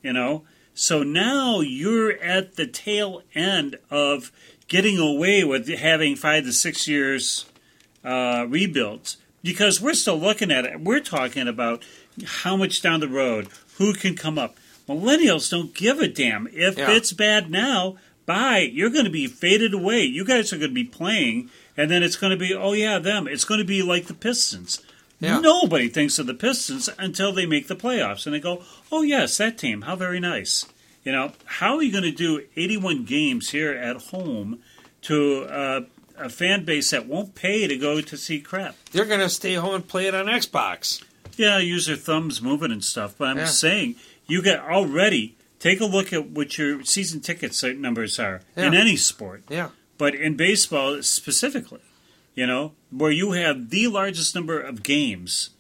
So now you're at the tail end of getting away with having 5 to 6 years rebuilds. Because we're still looking at it. We're talking about how much down the road, who can come up. Millennials don't give a damn. If it's bad now, bye. You're going to be faded away. You guys are going to be playing, and then it's going to be, them. It's going to be like the Pistons. Yeah. Nobody thinks of the Pistons until they make the playoffs, and they go, oh, yes, that team. How very nice. How are you going to do 81 games here at home to a fan base that won't pay to go to see crap? They're going to stay home and play it on Xbox. Yeah, use their thumbs moving and stuff. But I'm saying, you got already, take a look at what your season tickets numbers are in any sport. Yeah. But in baseball specifically, where you have the largest number of games,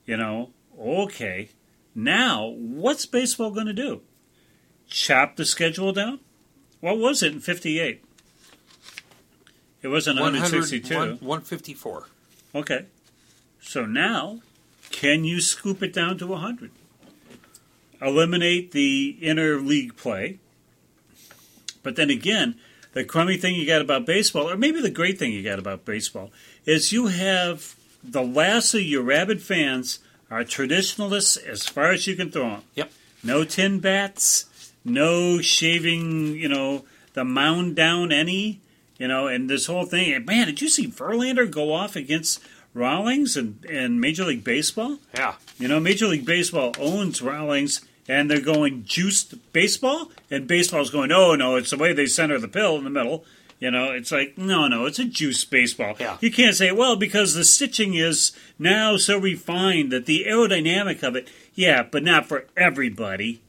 okay. Now, what's baseball going to do? Chop the schedule down? What was it in 58? It wasn't 162. 154. Okay. So now, can you scoop it down to 100? Eliminate the inter-league play. But then again, the crummy thing you got about baseball, or maybe the great thing you got about baseball, is you have the last of your rabid fans are traditionalists as far as you can throw them. Yep. No tin bats, no shaving, the mound down any, and this whole thing. And man, did you see Verlander go off against Rawlings in Major League Baseball? Yeah. Major League Baseball owns Rawlings, and they're going juiced baseball, and baseball's going, oh, no, it's the way they center the pill in the middle. It's like, no, it's a juiced baseball. Yeah. You can't say, well, because the stitching is now so refined that the aerodynamic of it, but not for everybody,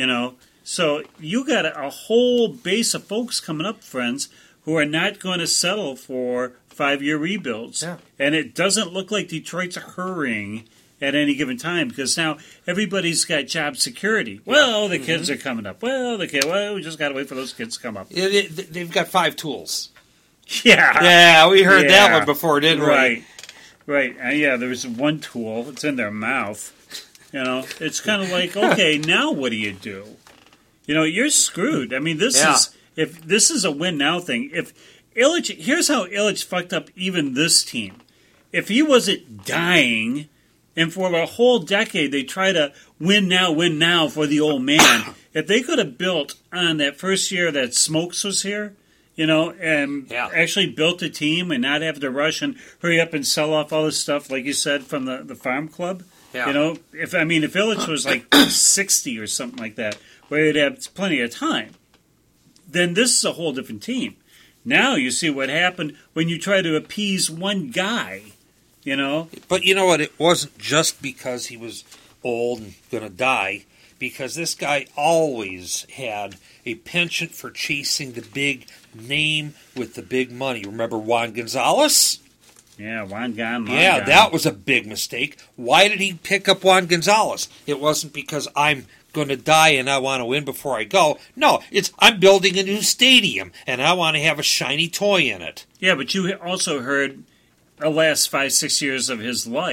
So you got a whole base of folks coming up, friends, who are not going to settle for 5-year rebuilds. Yeah. And it doesn't look like Detroit's hurrying at any given time because now everybody's got job security. Well, the kids are coming up. Well, we just got to wait for those kids to come up. They've got 5 tools. Yeah. Yeah, we heard that one before, didn't we? Right. There was one tool. It's in their mouth. It's kind of like, okay, now what do you do? You're screwed. I mean, this is a win now thing. If Illich, here's how Illich fucked up even this team. If he wasn't dying, and for a whole decade they try to win now for the old man, if they could have built on that first year that Smokes was here, and actually built a team and not have to rush and hurry up and sell off all this stuff, like you said, from the farm club. Yeah. If Illich was like 60 or something like that, where he'd have plenty of time, then this is a whole different team. Now you see what happened when you try to appease one guy, But you know what? It wasn't just because he was old and going to die, because this guy always had a penchant for chasing the big name with the big money. Remember Juan Gonzalez? Yeah, Juan Gon. Yeah, that was a big mistake. Why did he pick up Juan Gonzalez? It wasn't because I'm going to die and I want to win before I go. No, it's I'm building a new stadium and I want to have a shiny toy in it. Yeah, but you also heard the last 5-6 years of his life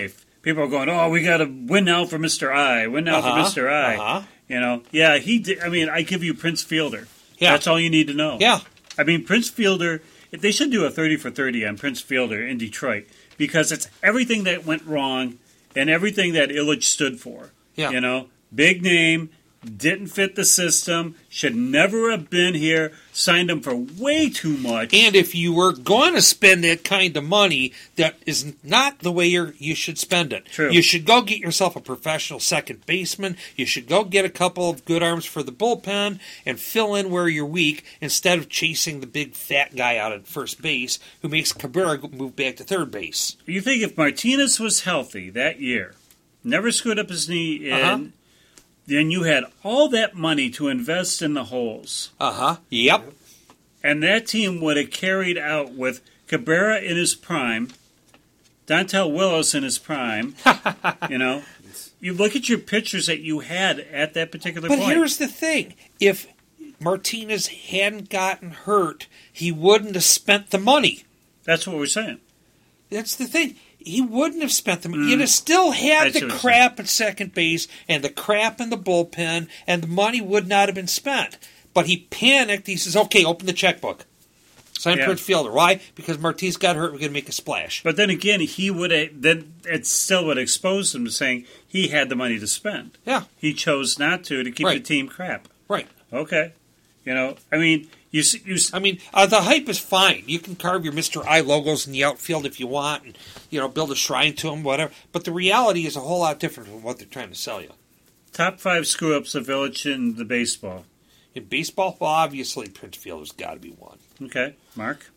people are going, "Oh, we got to win now for Mr. I. Win now for Mr. I." Uh-huh. You know, yeah, he did. I mean, I give you Prince Fielder. Yeah. That's all you need to know. Yeah. I mean, Prince Fielder. If they should do a 30 for 30 on Prince Fielder in Detroit because it's everything that went wrong and everything that Ilitch stood for. Yeah. You know, big name, didn't fit the system, should never have been here, signed him for way too much. And if you were going to spend that kind of money, that is not the way you should spend it. True. You should go get yourself a professional second baseman. You should go get a couple of good arms for the bullpen and fill in where you're weak instead of chasing the big fat guy out at first base who makes Cabrera move back to third base. You think if Martinez was healthy that year, never screwed up his knee in, then you had all that money to invest in the holes. Yep. And that team would have carried out with Cabrera in his prime, Dontel Willis in his prime. You know, you look at your pitchers that you had at that particular But point. here's the thing. If Martinez hadn't gotten hurt, he wouldn't have spent the money. That's what we're saying. That's the thing. He wouldn't have spent the money. You'd have still had I see the what you're crap at second base and the crap in the bullpen, and the money would not have been spent. But he panicked. He says, okay, open the checkbook. Sign Yeah. Prince Fielder. Why? Because Martinez got hurt. We're going to make a splash. But then again, he would have. Then it still would have exposed him to saying he had the money to spend. Yeah, He chose not to keep the Right. team crap. right. Okay, you know, I mean, you I mean, the hype is fine. You can carve your Mr. I logos in the outfield if you want and, build a shrine to them, whatever. But the reality is a whole lot different from what they're trying to sell you. top 5 screw ups of Village in the baseball. In baseball, well, obviously, Prince Fielder's got to be one. Okay, Mark.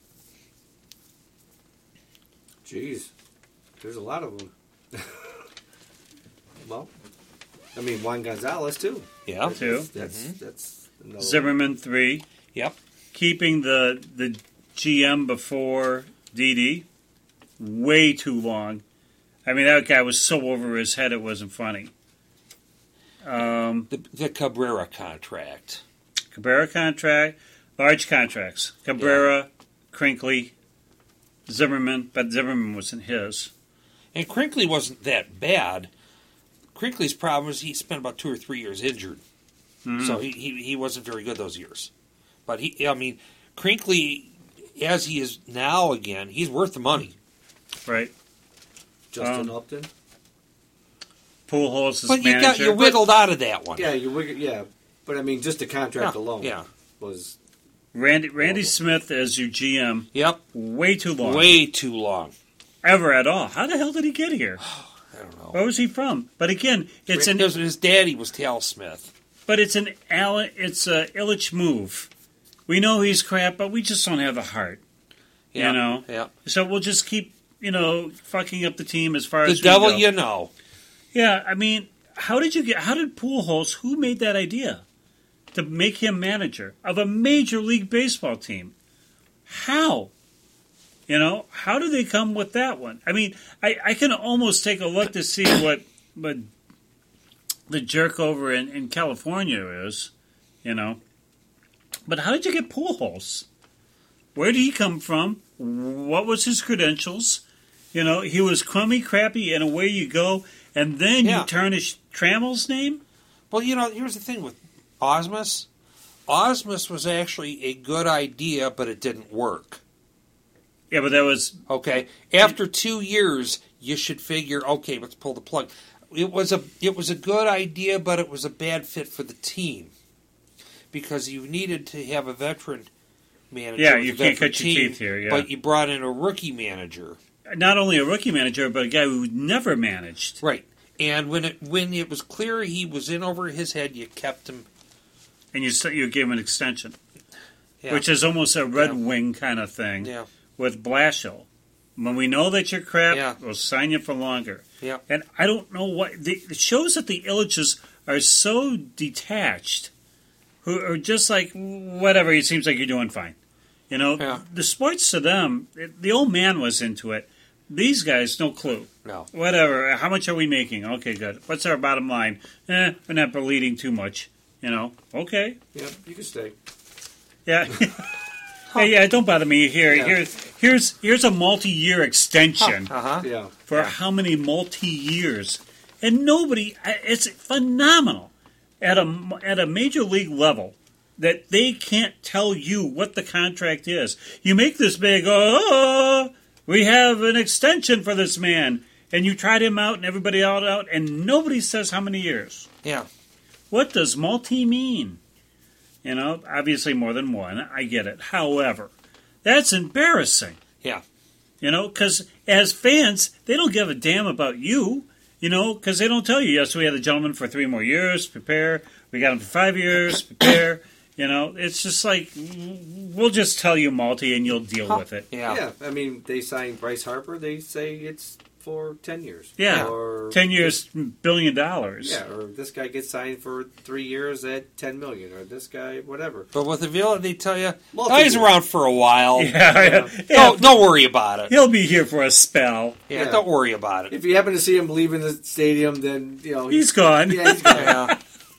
Jeez, there's a lot of them. Well, I mean, Juan Gonzalez too. Yeah. Two. That's another Zimmerman 3. Yep. Keeping the GM before Didi. Way too long. I mean, that guy was so over his head it wasn't funny. The Cabrera contract. Cabrera contract, large contracts. Cabrera, Crinkley, Zimmerman, but Zimmerman wasn't his. And Crinkley wasn't that bad. Crinkley's problem was he spent about 2 or 3 years injured. So he wasn't very good those years. But Crinkley, as he is now again, he's worth the money. Right. Justin Upton. Pujols' But manager. you wiggled out of that one. Yeah, but I mean, just the contract Yeah, alone yeah. was Randy Smith as your GM. Yep. Way too long. Way too long. Ever at all. How the hell did he get here? I don't know. Where was he from? But again, His daddy was Tal Smith. But it's a Ilitch move. We know he's crap, but we just don't have the heart. Yeah. You know? Yeah. So we'll just keep, fucking up the team as far The as devil we go. you know. Yeah, I mean, how did Pujols, who made that idea to make him manager of a major league baseball team? How? How do they come with that one? I mean, I can almost take a look to see what the jerk over in California is, But how did you get Pujols? Where did he come from? What was his credentials? He was crummy, crappy, and away you go. And then Yeah. you tarnish Trammell's name? Well, here's the thing with Osmus. Osmus was actually a good idea, but it didn't work. Yeah, but that was... Okay, after 2 years, you should figure, okay, let's pull the plug. It was a good idea, but it was a bad fit for the team because you needed to have a veteran manager. Yeah, with you a can't veteran cut your team, teeth here, yeah. But you brought in a rookie manager, Not only a rookie manager, but a guy who never managed. right? And when it was clear he was in over his head, you kept him. And you gave him an extension, Yeah. which is almost a Red Yeah. Wing kind of thing Yeah, with Blashill. When we know that you're crap, Yeah. we'll sign you for longer. yeah. And I don't know what... It shows that the Ilitches are so detached, who are just like, whatever, it seems like you're doing fine. Yeah. The sports to them, the old man was into it. These guys, no clue. No. Whatever, how much are we making? Okay, good. What's our bottom line? We're not bleeding too much. Okay. Yep, you can stay. Yeah. Hey, yeah, don't bother me. Here, Yeah. here's a multi-year extension Yeah. for how many multi-years, and nobody. It's phenomenal at a major league level that they can't tell you what the contract is. You make this big, we have an extension for this man, and you tried him out and everybody out, and nobody says how many years. Yeah. What does multi mean? You know, obviously more than one. I get it. However, that's embarrassing. Yeah. You know, because as fans, they don't give a damn about you. You know, because they don't tell you, yes, we had a gentleman for 3 more years, prepare. We got him for 5 years, prepare. You know, it's just like, we'll just tell you multi and you'll deal with it. Yeah. Yeah. I mean, they signed Bryce Harper. They say it's for 10 years. Yeah. Or 10 years, $1 billion. Yeah, or this guy gets signed for 3 years at $10 million, or this guy, whatever. But with Avila, they tell you, Multi-year. he's around for a while. Yeah. Don't worry about it. He'll be here for a spell. Yeah, Yeah. don't worry about it. If you happen to see him leaving the stadium, then He's gone. Yeah, he's gone. Yeah.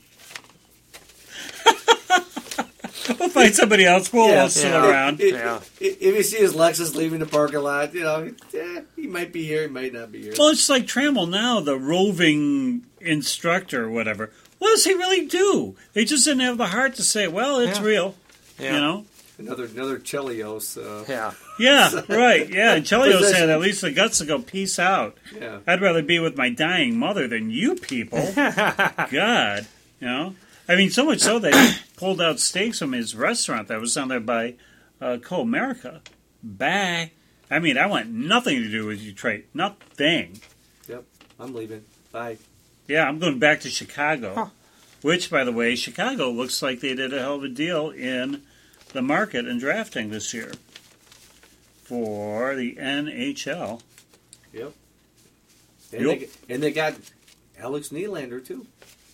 We'll find somebody else. We'll Yeah. sit Yeah. around. If you see his Lexus leaving the parking lot, he might be here, he might not be here. Well, it's like Trammell now, the roving instructor or whatever. What does he really do? They just didn't have the heart to say, well, it's Yeah. real. Yeah. You know? Another Chelios. Yeah. Yeah, right. Yeah, and Chelios Possession. had at least the guts to go, peace out. Yeah. I'd rather be with my dying mother than you people. God. You know? I mean, so much so that he pulled out steaks from his restaurant that was down there by Co-America. Bye. I mean, I want nothing to do with Detroit. Nothing. Yep, I'm leaving. Bye. Yeah, I'm going back to Chicago. Which, by the way, Chicago looks like they did a hell of a deal in the market and drafting this year for the NHL. Yep. Yep. And they got Alex Nylander, too.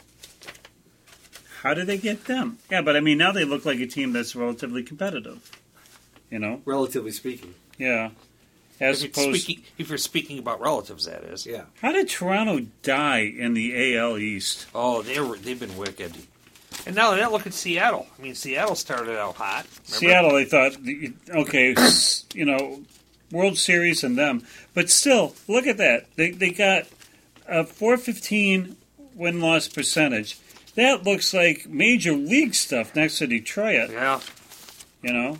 How did they get them? Yeah, but I mean, now they look like a team that's relatively competitive. You know? Relatively speaking. Yeah. As opposed, If you're speaking about relatives, that is. Yeah. how did Toronto die in the AL East? Oh, they've been wicked. And now look at Seattle. I mean, Seattle started out hot. Remember? Seattle, they thought, okay, you know, World Series and them. But still, look at that. They got a .415 win-loss percentage. That looks like major league stuff next to Detroit. Yeah. You know,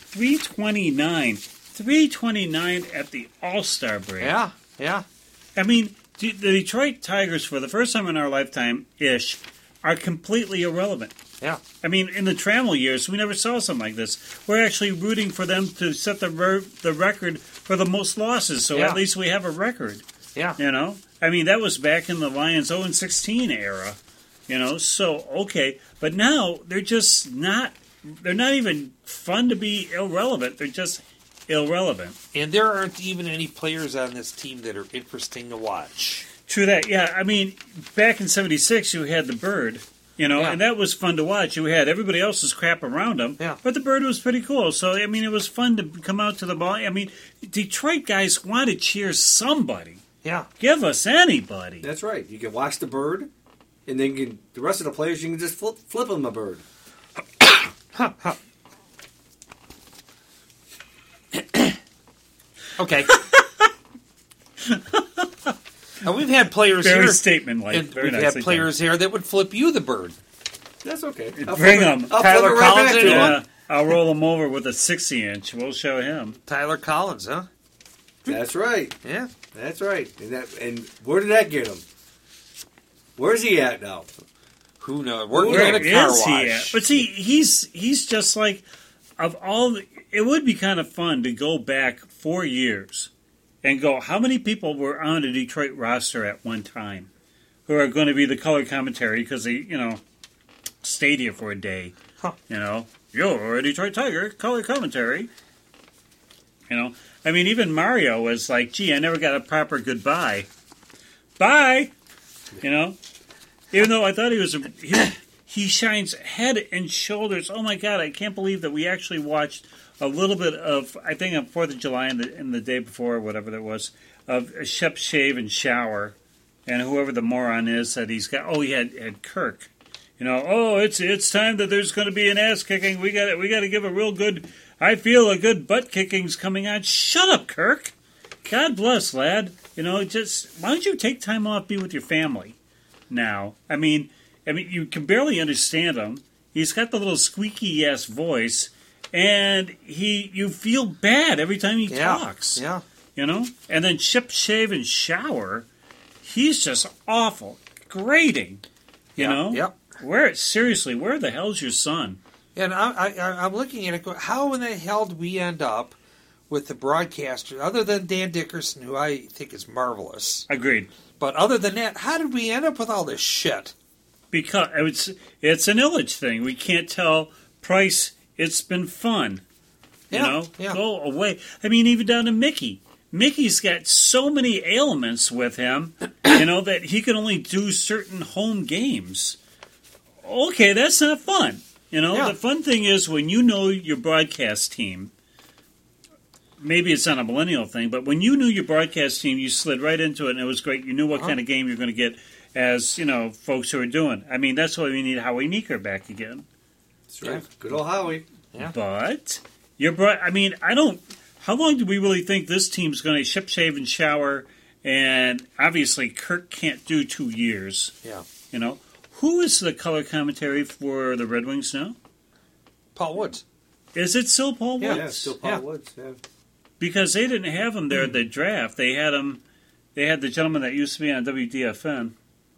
329 at the All-Star break. Yeah. Yeah. I mean, the Detroit Tigers, for the first time in our lifetime-ish, are completely irrelevant. Yeah. I mean, in the Trammell years, we never saw something like this. We're actually rooting for them to set the record for the most losses, so Yeah. at least we have a record. Yeah. You know? I mean, that was back in the Lions 0-16 era. You know, so, okay. But now, they're just not, they're not even fun to be irrelevant. They're just irrelevant. And there aren't even any players on this team that are interesting to watch. True that, yeah. I mean, back in '76, you had the Bird, you know, Yeah. and that was fun to watch. You had everybody else's crap around him, Yeah. but the Bird was pretty cool. So, I mean, it was fun to come out to the ball. I mean, Detroit guys want to cheer somebody. Yeah. Give us anybody. That's right. You can watch the Bird, and then the rest of the players, you can just flip them a bird. Okay. Now, we've had players Very here. statement-like. And Very we've nicely had players here that would flip you the bird. That's okay. Bring 'em. I'll Tyler flip it right Collins, back to anyone? him. I'll roll him over with a 60-inch. We'll show him. Tyler Collins, huh? That's right. Yeah. That's right. And where did that get him? Where's he at now? Who knows? Working Where at a car is he wash. at? But see, he's just like, of all, it would be kind of fun to go back 4 years and go, how many people were on a Detroit roster at one time who are going to be the color commentary because they, you know, stayed here for a day. Huh. You know, you're a Detroit Tiger, color commentary. You know, I mean, even Mario was like, gee, I never got a proper goodbye. Bye! You know? Even though I thought he shines head and shoulders. Oh my God, I can't believe that we actually watched a little bit of, I think on 4th of July and the day before, whatever that was, of Shep Shave and Shower. And whoever the moron is that he's got, he had Kirk it's time that there's going to be an ass kicking. We got to give a real good. I feel a good butt kicking's coming on. Shut up, Kirk. God bless, lad. Just why don't you take time off, be with your family? Now, I mean, you can barely understand him. He's got the little squeaky ass voice, and you feel bad every time he talks. Yeah. And then shave, and shower. He's just awful, grating. Yep. Where the hell's your son? And I'm looking at it going, how in the hell did we end up with the broadcaster, other than Dan Dickerson, who I think is marvelous? Agreed. But other than that, how did we end up with all this shit? Because it's an Illich thing. We can't tell Price. It's been fun. Yeah. Go away. I mean, even down to Mickey. Mickey's got so many ailments with him, that he can only do certain home games. Okay, that's not fun. The fun thing is when you know your broadcast team. Maybe it's not a millennial thing, but when you knew your broadcast team, you slid right into it, and it was great. You knew what kind of game you're going to get as, folks who are doing. I mean, that's why we need Howie Meeker back again. That's right. Good old Howie. Yeah. But how long do we really think this team's going to shave, and shower? And obviously, Kirk can't do 2 years. Yeah. Who is the color commentary for the Red Wings now? Paul Woods. Is it still Paul Woods? Yeah, still Paul Woods. Yeah. Because they didn't have him there at the draft. They had him. They had the gentleman that used to be on WDFN.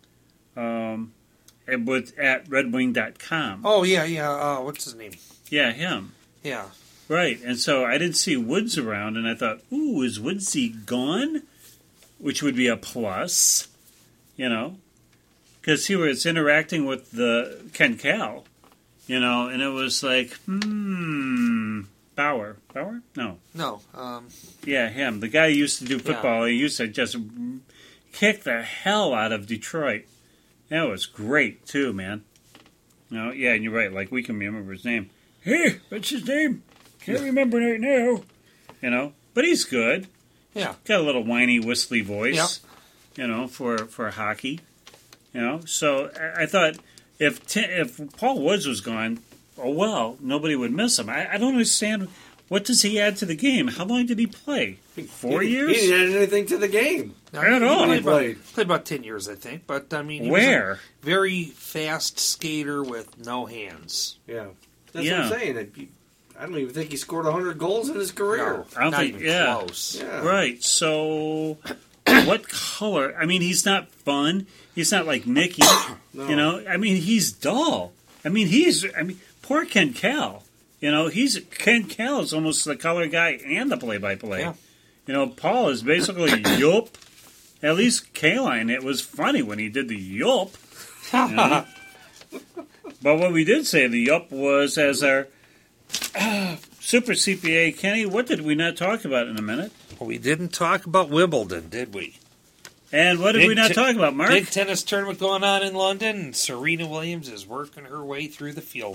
It was at redwing.com. Oh, yeah. What's his name? Yeah, him. Yeah. Right. And so I didn't see Woods around, and I thought, ooh, is Woodsy gone? Which would be a plus, because he was interacting with the Ken Cal, and it was like, Bauer? No. No. Yeah, him. The guy who used to do football. He used to just kick the hell out of Detroit. That was great, too, man. Yeah, and you're right. Like, we can remember his name. Hey, what's his name? Can't remember right now. But he's good. Yeah. Got a little whiny, whistly voice, for hockey. So I thought if Paul Woods was gone, nobody would miss him. I don't understand. What does he add to the game? How long did he play? 4 years? He didn't add anything to the game. Not at all. He played about 10 years, I think. But, I mean, he was a very fast skater with no hands. Yeah. That's what I'm saying. I don't even think he scored 100 goals in his career. No, I don't not think, even close. Yeah. Right. So, what color? I mean, he's not fun. He's not like Mickey. No. I mean, he's dull. I mean, poor Ken Cal. Ken Cal is almost the color guy and the play-by-play. Yeah. Paul is basically yup. At least Kaline, it was funny when he did the yup. But what we did say the yup was as our Super CPA, Kenny, what did we not talk about in a minute? Well, we didn't talk about Wimbledon, did we? And what did we not talk about, Mark? Big tennis tournament going on in London, and Serena Williams is working her way through the field.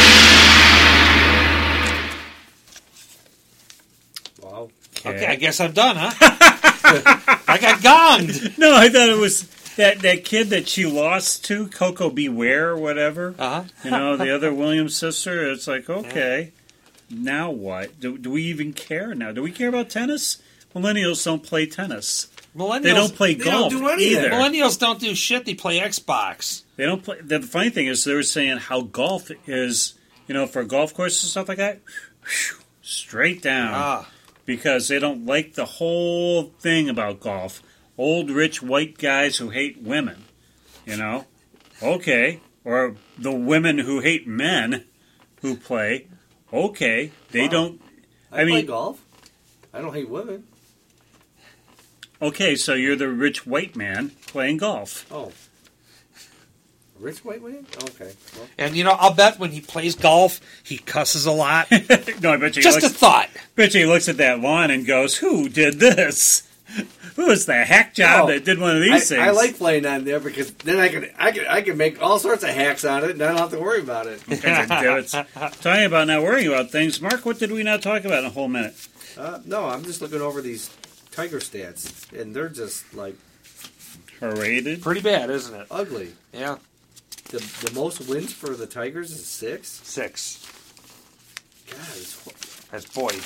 Wow. Okay, I guess I'm done, huh? I got gonged. No, I thought it was that kid that she lost to, Coco Beware or whatever. Uh-huh. The other Williams sister. It's like, okay, now what? Do we even care now? Do we care about tennis? Millennials don't play tennis. They don't play golf either. Millennials don't do shit. They play Xbox. They don't play. The funny thing is, they were saying how golf is, for a golf course and stuff like that, straight down. Because they don't like the whole thing about golf. Old, rich, white guys who hate women. Okay. Or the women who hate men who play. Okay. They don't. I play golf. I don't hate women. Okay, so you're the rich white man playing golf. Oh. Rich white man? Okay. Well. And, I'll bet when he plays golf, he cusses a lot. No, I bet you Just a thought. Bet you he looks at that lawn and goes, who did this? Who was the hack job that did one of these things? I like playing on there because then I can make all sorts of hacks on it and I don't have to worry about it. Talking about not worrying about things. Mark, what did we not talk about in a whole minute? No, I'm just looking over these Tiger stats, and they're just like paraded. Pretty bad, isn't it? Ugly. Yeah. the most wins for the Tigers is 6? 6. God, That's Boyd.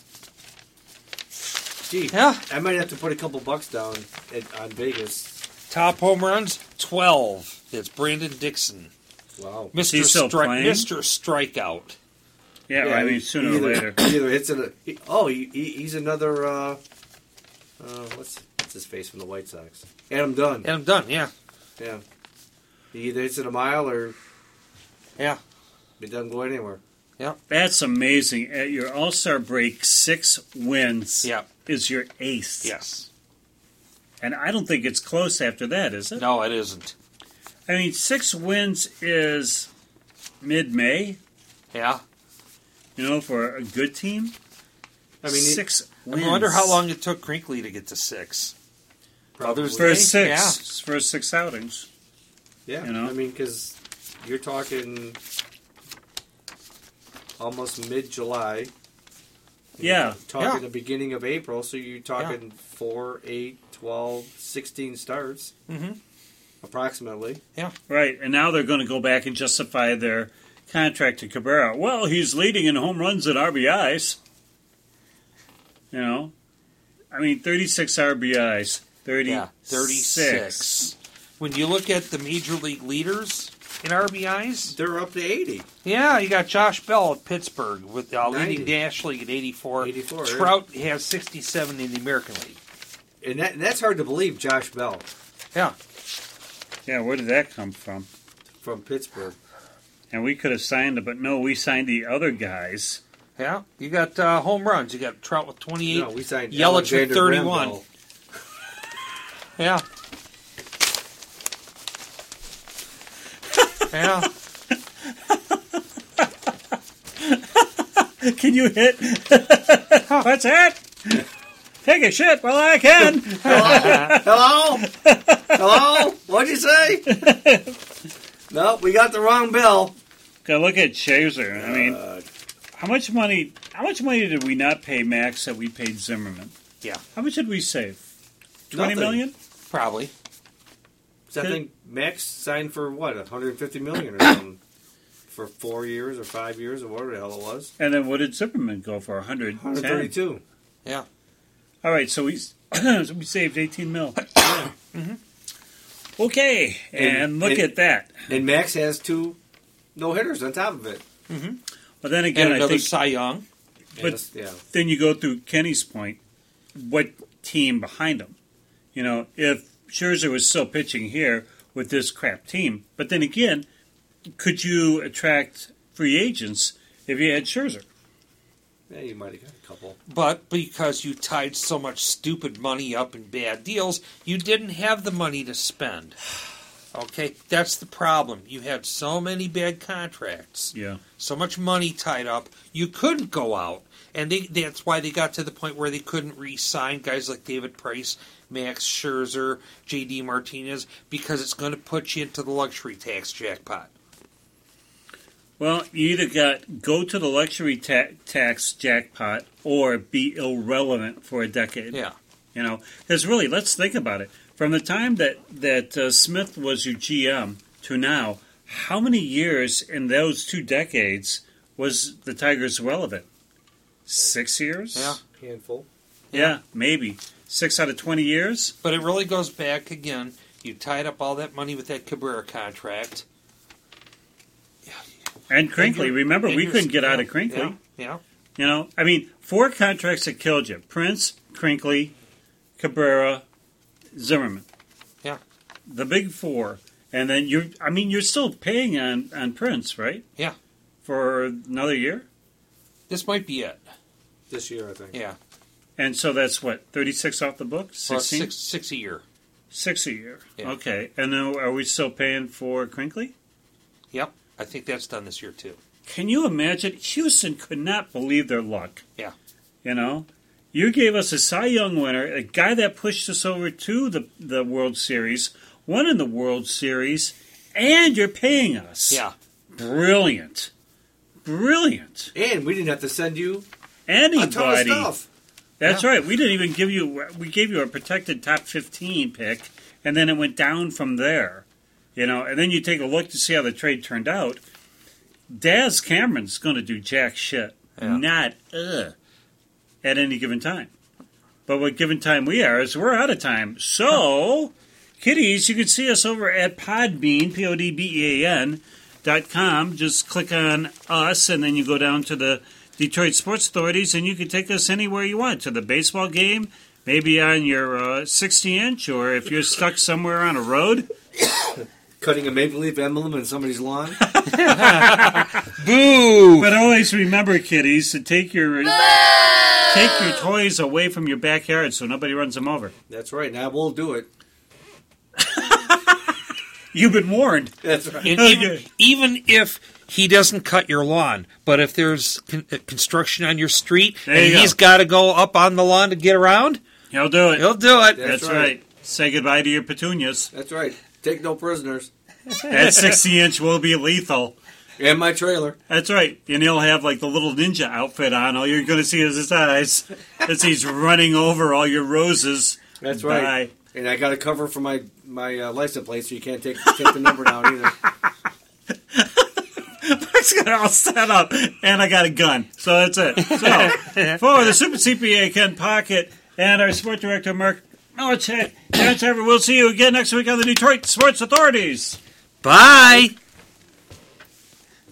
gee, Yeah. I might have to put a couple bucks down on Vegas. Top home runs, 12. It's Brandon Dixon. Wow. Is he still playing? Mr. Strikeout. Yeah, I mean, sooner or later. Either hits in he's another. What's his face from the White Sox? Adam Dunn. And I'm done, yeah. Yeah. He either hits it a mile or Yeah. it doesn't go anywhere. That's amazing. At your All-Star break, 6 wins Yeah. is your ace. Yes. And I don't think it's close after that, is it? No, it isn't. I mean, 6 wins is mid-May, Yeah. for a good team. I mean, 6 wins. I wonder how long it took Crinkley to get to 6. Father's For Day? 6. For 6 outings. yeah. you know? I mean, because you're talking almost mid-July. Yeah. Talking Yeah. the beginning of April, so you're talking 4, 8, 12, 16 starts. Mhm. Approximately. Right. And now they're going to go back and justify their contract to Cabrera. Well, he's leading in home runs and RBIs. I mean, 36 RBIs. 36. When you look at the major league leaders in RBIs, They're up to 80. yeah, you got Josh Bell at Pittsburgh with leading 90. National League at 84. 84, yeah. Trout has 67 in the American League. And that's hard to believe, Josh Bell Yeah. Yeah, where did that come from? from Pittsburgh. And we could have signed it, but no, we signed the other guys. Yeah. You got home runs. You got Trout with 28. No, we signed Yelich with Alexander 31. Graham Yeah. Yeah. Can you hit? What's that? Take a shit while I can. Hello? Hello? What'd you say? No, we got the wrong bill. Go look at Scherzer. I mean, how much money did we not pay Max that we paid Zimmerman? Yeah. How much did we save? 20 Nothing. million? Probably. So I think Max signed for what, $150 million or something, for 4 years or 5 years or whatever the hell it was. And then what did Zimmerman go for? 110? 132. Yeah. All right, so we saved 18 mil. Okay, and look at that. And Max has 2 no-hitters on top of it. But then And again, I another think Cy Young. But- Yes, yeah. then you go through Kenny's point, what team behind him? If Scherzer was still pitching here with this crap team, but then again, could you attract free agents if you had Scherzer? Yeah, you might have got a couple. But because you tied so much stupid money up in bad deals, you didn't have the money to spend. Okay? That's the problem. You had so many bad contracts, Yeah. so much money tied up, you couldn't go out. And that's why they got to the point where they couldn't re-sign guys like David Price, Max Scherzer, J.D. Martinez, because it's going to put you into the luxury tax jackpot. Well, you either go to the luxury tax jackpot or be irrelevant for a decade. Yeah. Because really, let's think about it. From the time that Smith was your GM to now, how many years in those 2 decades was the Tigers relevant? 6 years? Yeah. Handful. Yeah, maybe. 6 out of 20 years? But it really goes back again. You tied up all that money with that Cabrera contract. And Crinkley. Remember, And we you're- couldn't get out of Crinkley. Yeah. 4 contracts that killed you. Prince, Crinkley, Cabrera, Zimmerman. Yeah. The big 4. And then you're still paying on Prince, right? Yeah. For another year? This might be it. This year, I think. Yeah. And so that's what, 36 off the book? 16? Well, six a year. 6 a year. Yeah. Okay. And then are we still paying for Crinkley? Yep. I think that's done this year, too. Can you imagine? Houston could not believe their luck. Yeah. You gave us a Cy Young winner, a guy that pushed us over to the World Series, won in the World Series, and you're paying us. Yeah. Brilliant. Brilliant. And we didn't have to send you Anybody. a ton of stuff. That's right. We didn't even we gave you a protected top 15 pick, and then it went down from there. And then you take a look to see how the trade turned out. Daz Cameron's going to do jack shit. Not at any given time. But what given time we are is we're out of time. So, kiddies, you can see us over at Podbean, PODBEAN.com. Just click on us, and then you go down to the Detroit Sports Authorities, and you can take us anywhere you want, to the baseball game, maybe on your 60-inch, or if you're stuck somewhere on a road. Cutting a maple leaf emblem in somebody's lawn. Boo! But always remember, kiddies, to take your toys away from your backyard so nobody runs them over. That's right. Now we'll do it. You've been warned. That's right. And even if he doesn't cut your lawn, but if there's construction on your street There you go. he's got to go up on the lawn to get around, He'll do it. he'll do it. That's That's right. right. Say goodbye to your petunias. That's right. Take no prisoners. That 60-inch will be lethal. And my trailer. That's right. And he'll have like the little ninja outfit on. All you're going to see is his eyes as he's running over all your roses. That's right. And I got a cover for my license plate, so you can't take the number down either. It's got it all set up, and I got a gun. So that's it. So, for the Super CPA, Ken Pocket, and our sport director, Mark Nowacek, we'll see you again next week on the Detroit Sports Authorities. Bye.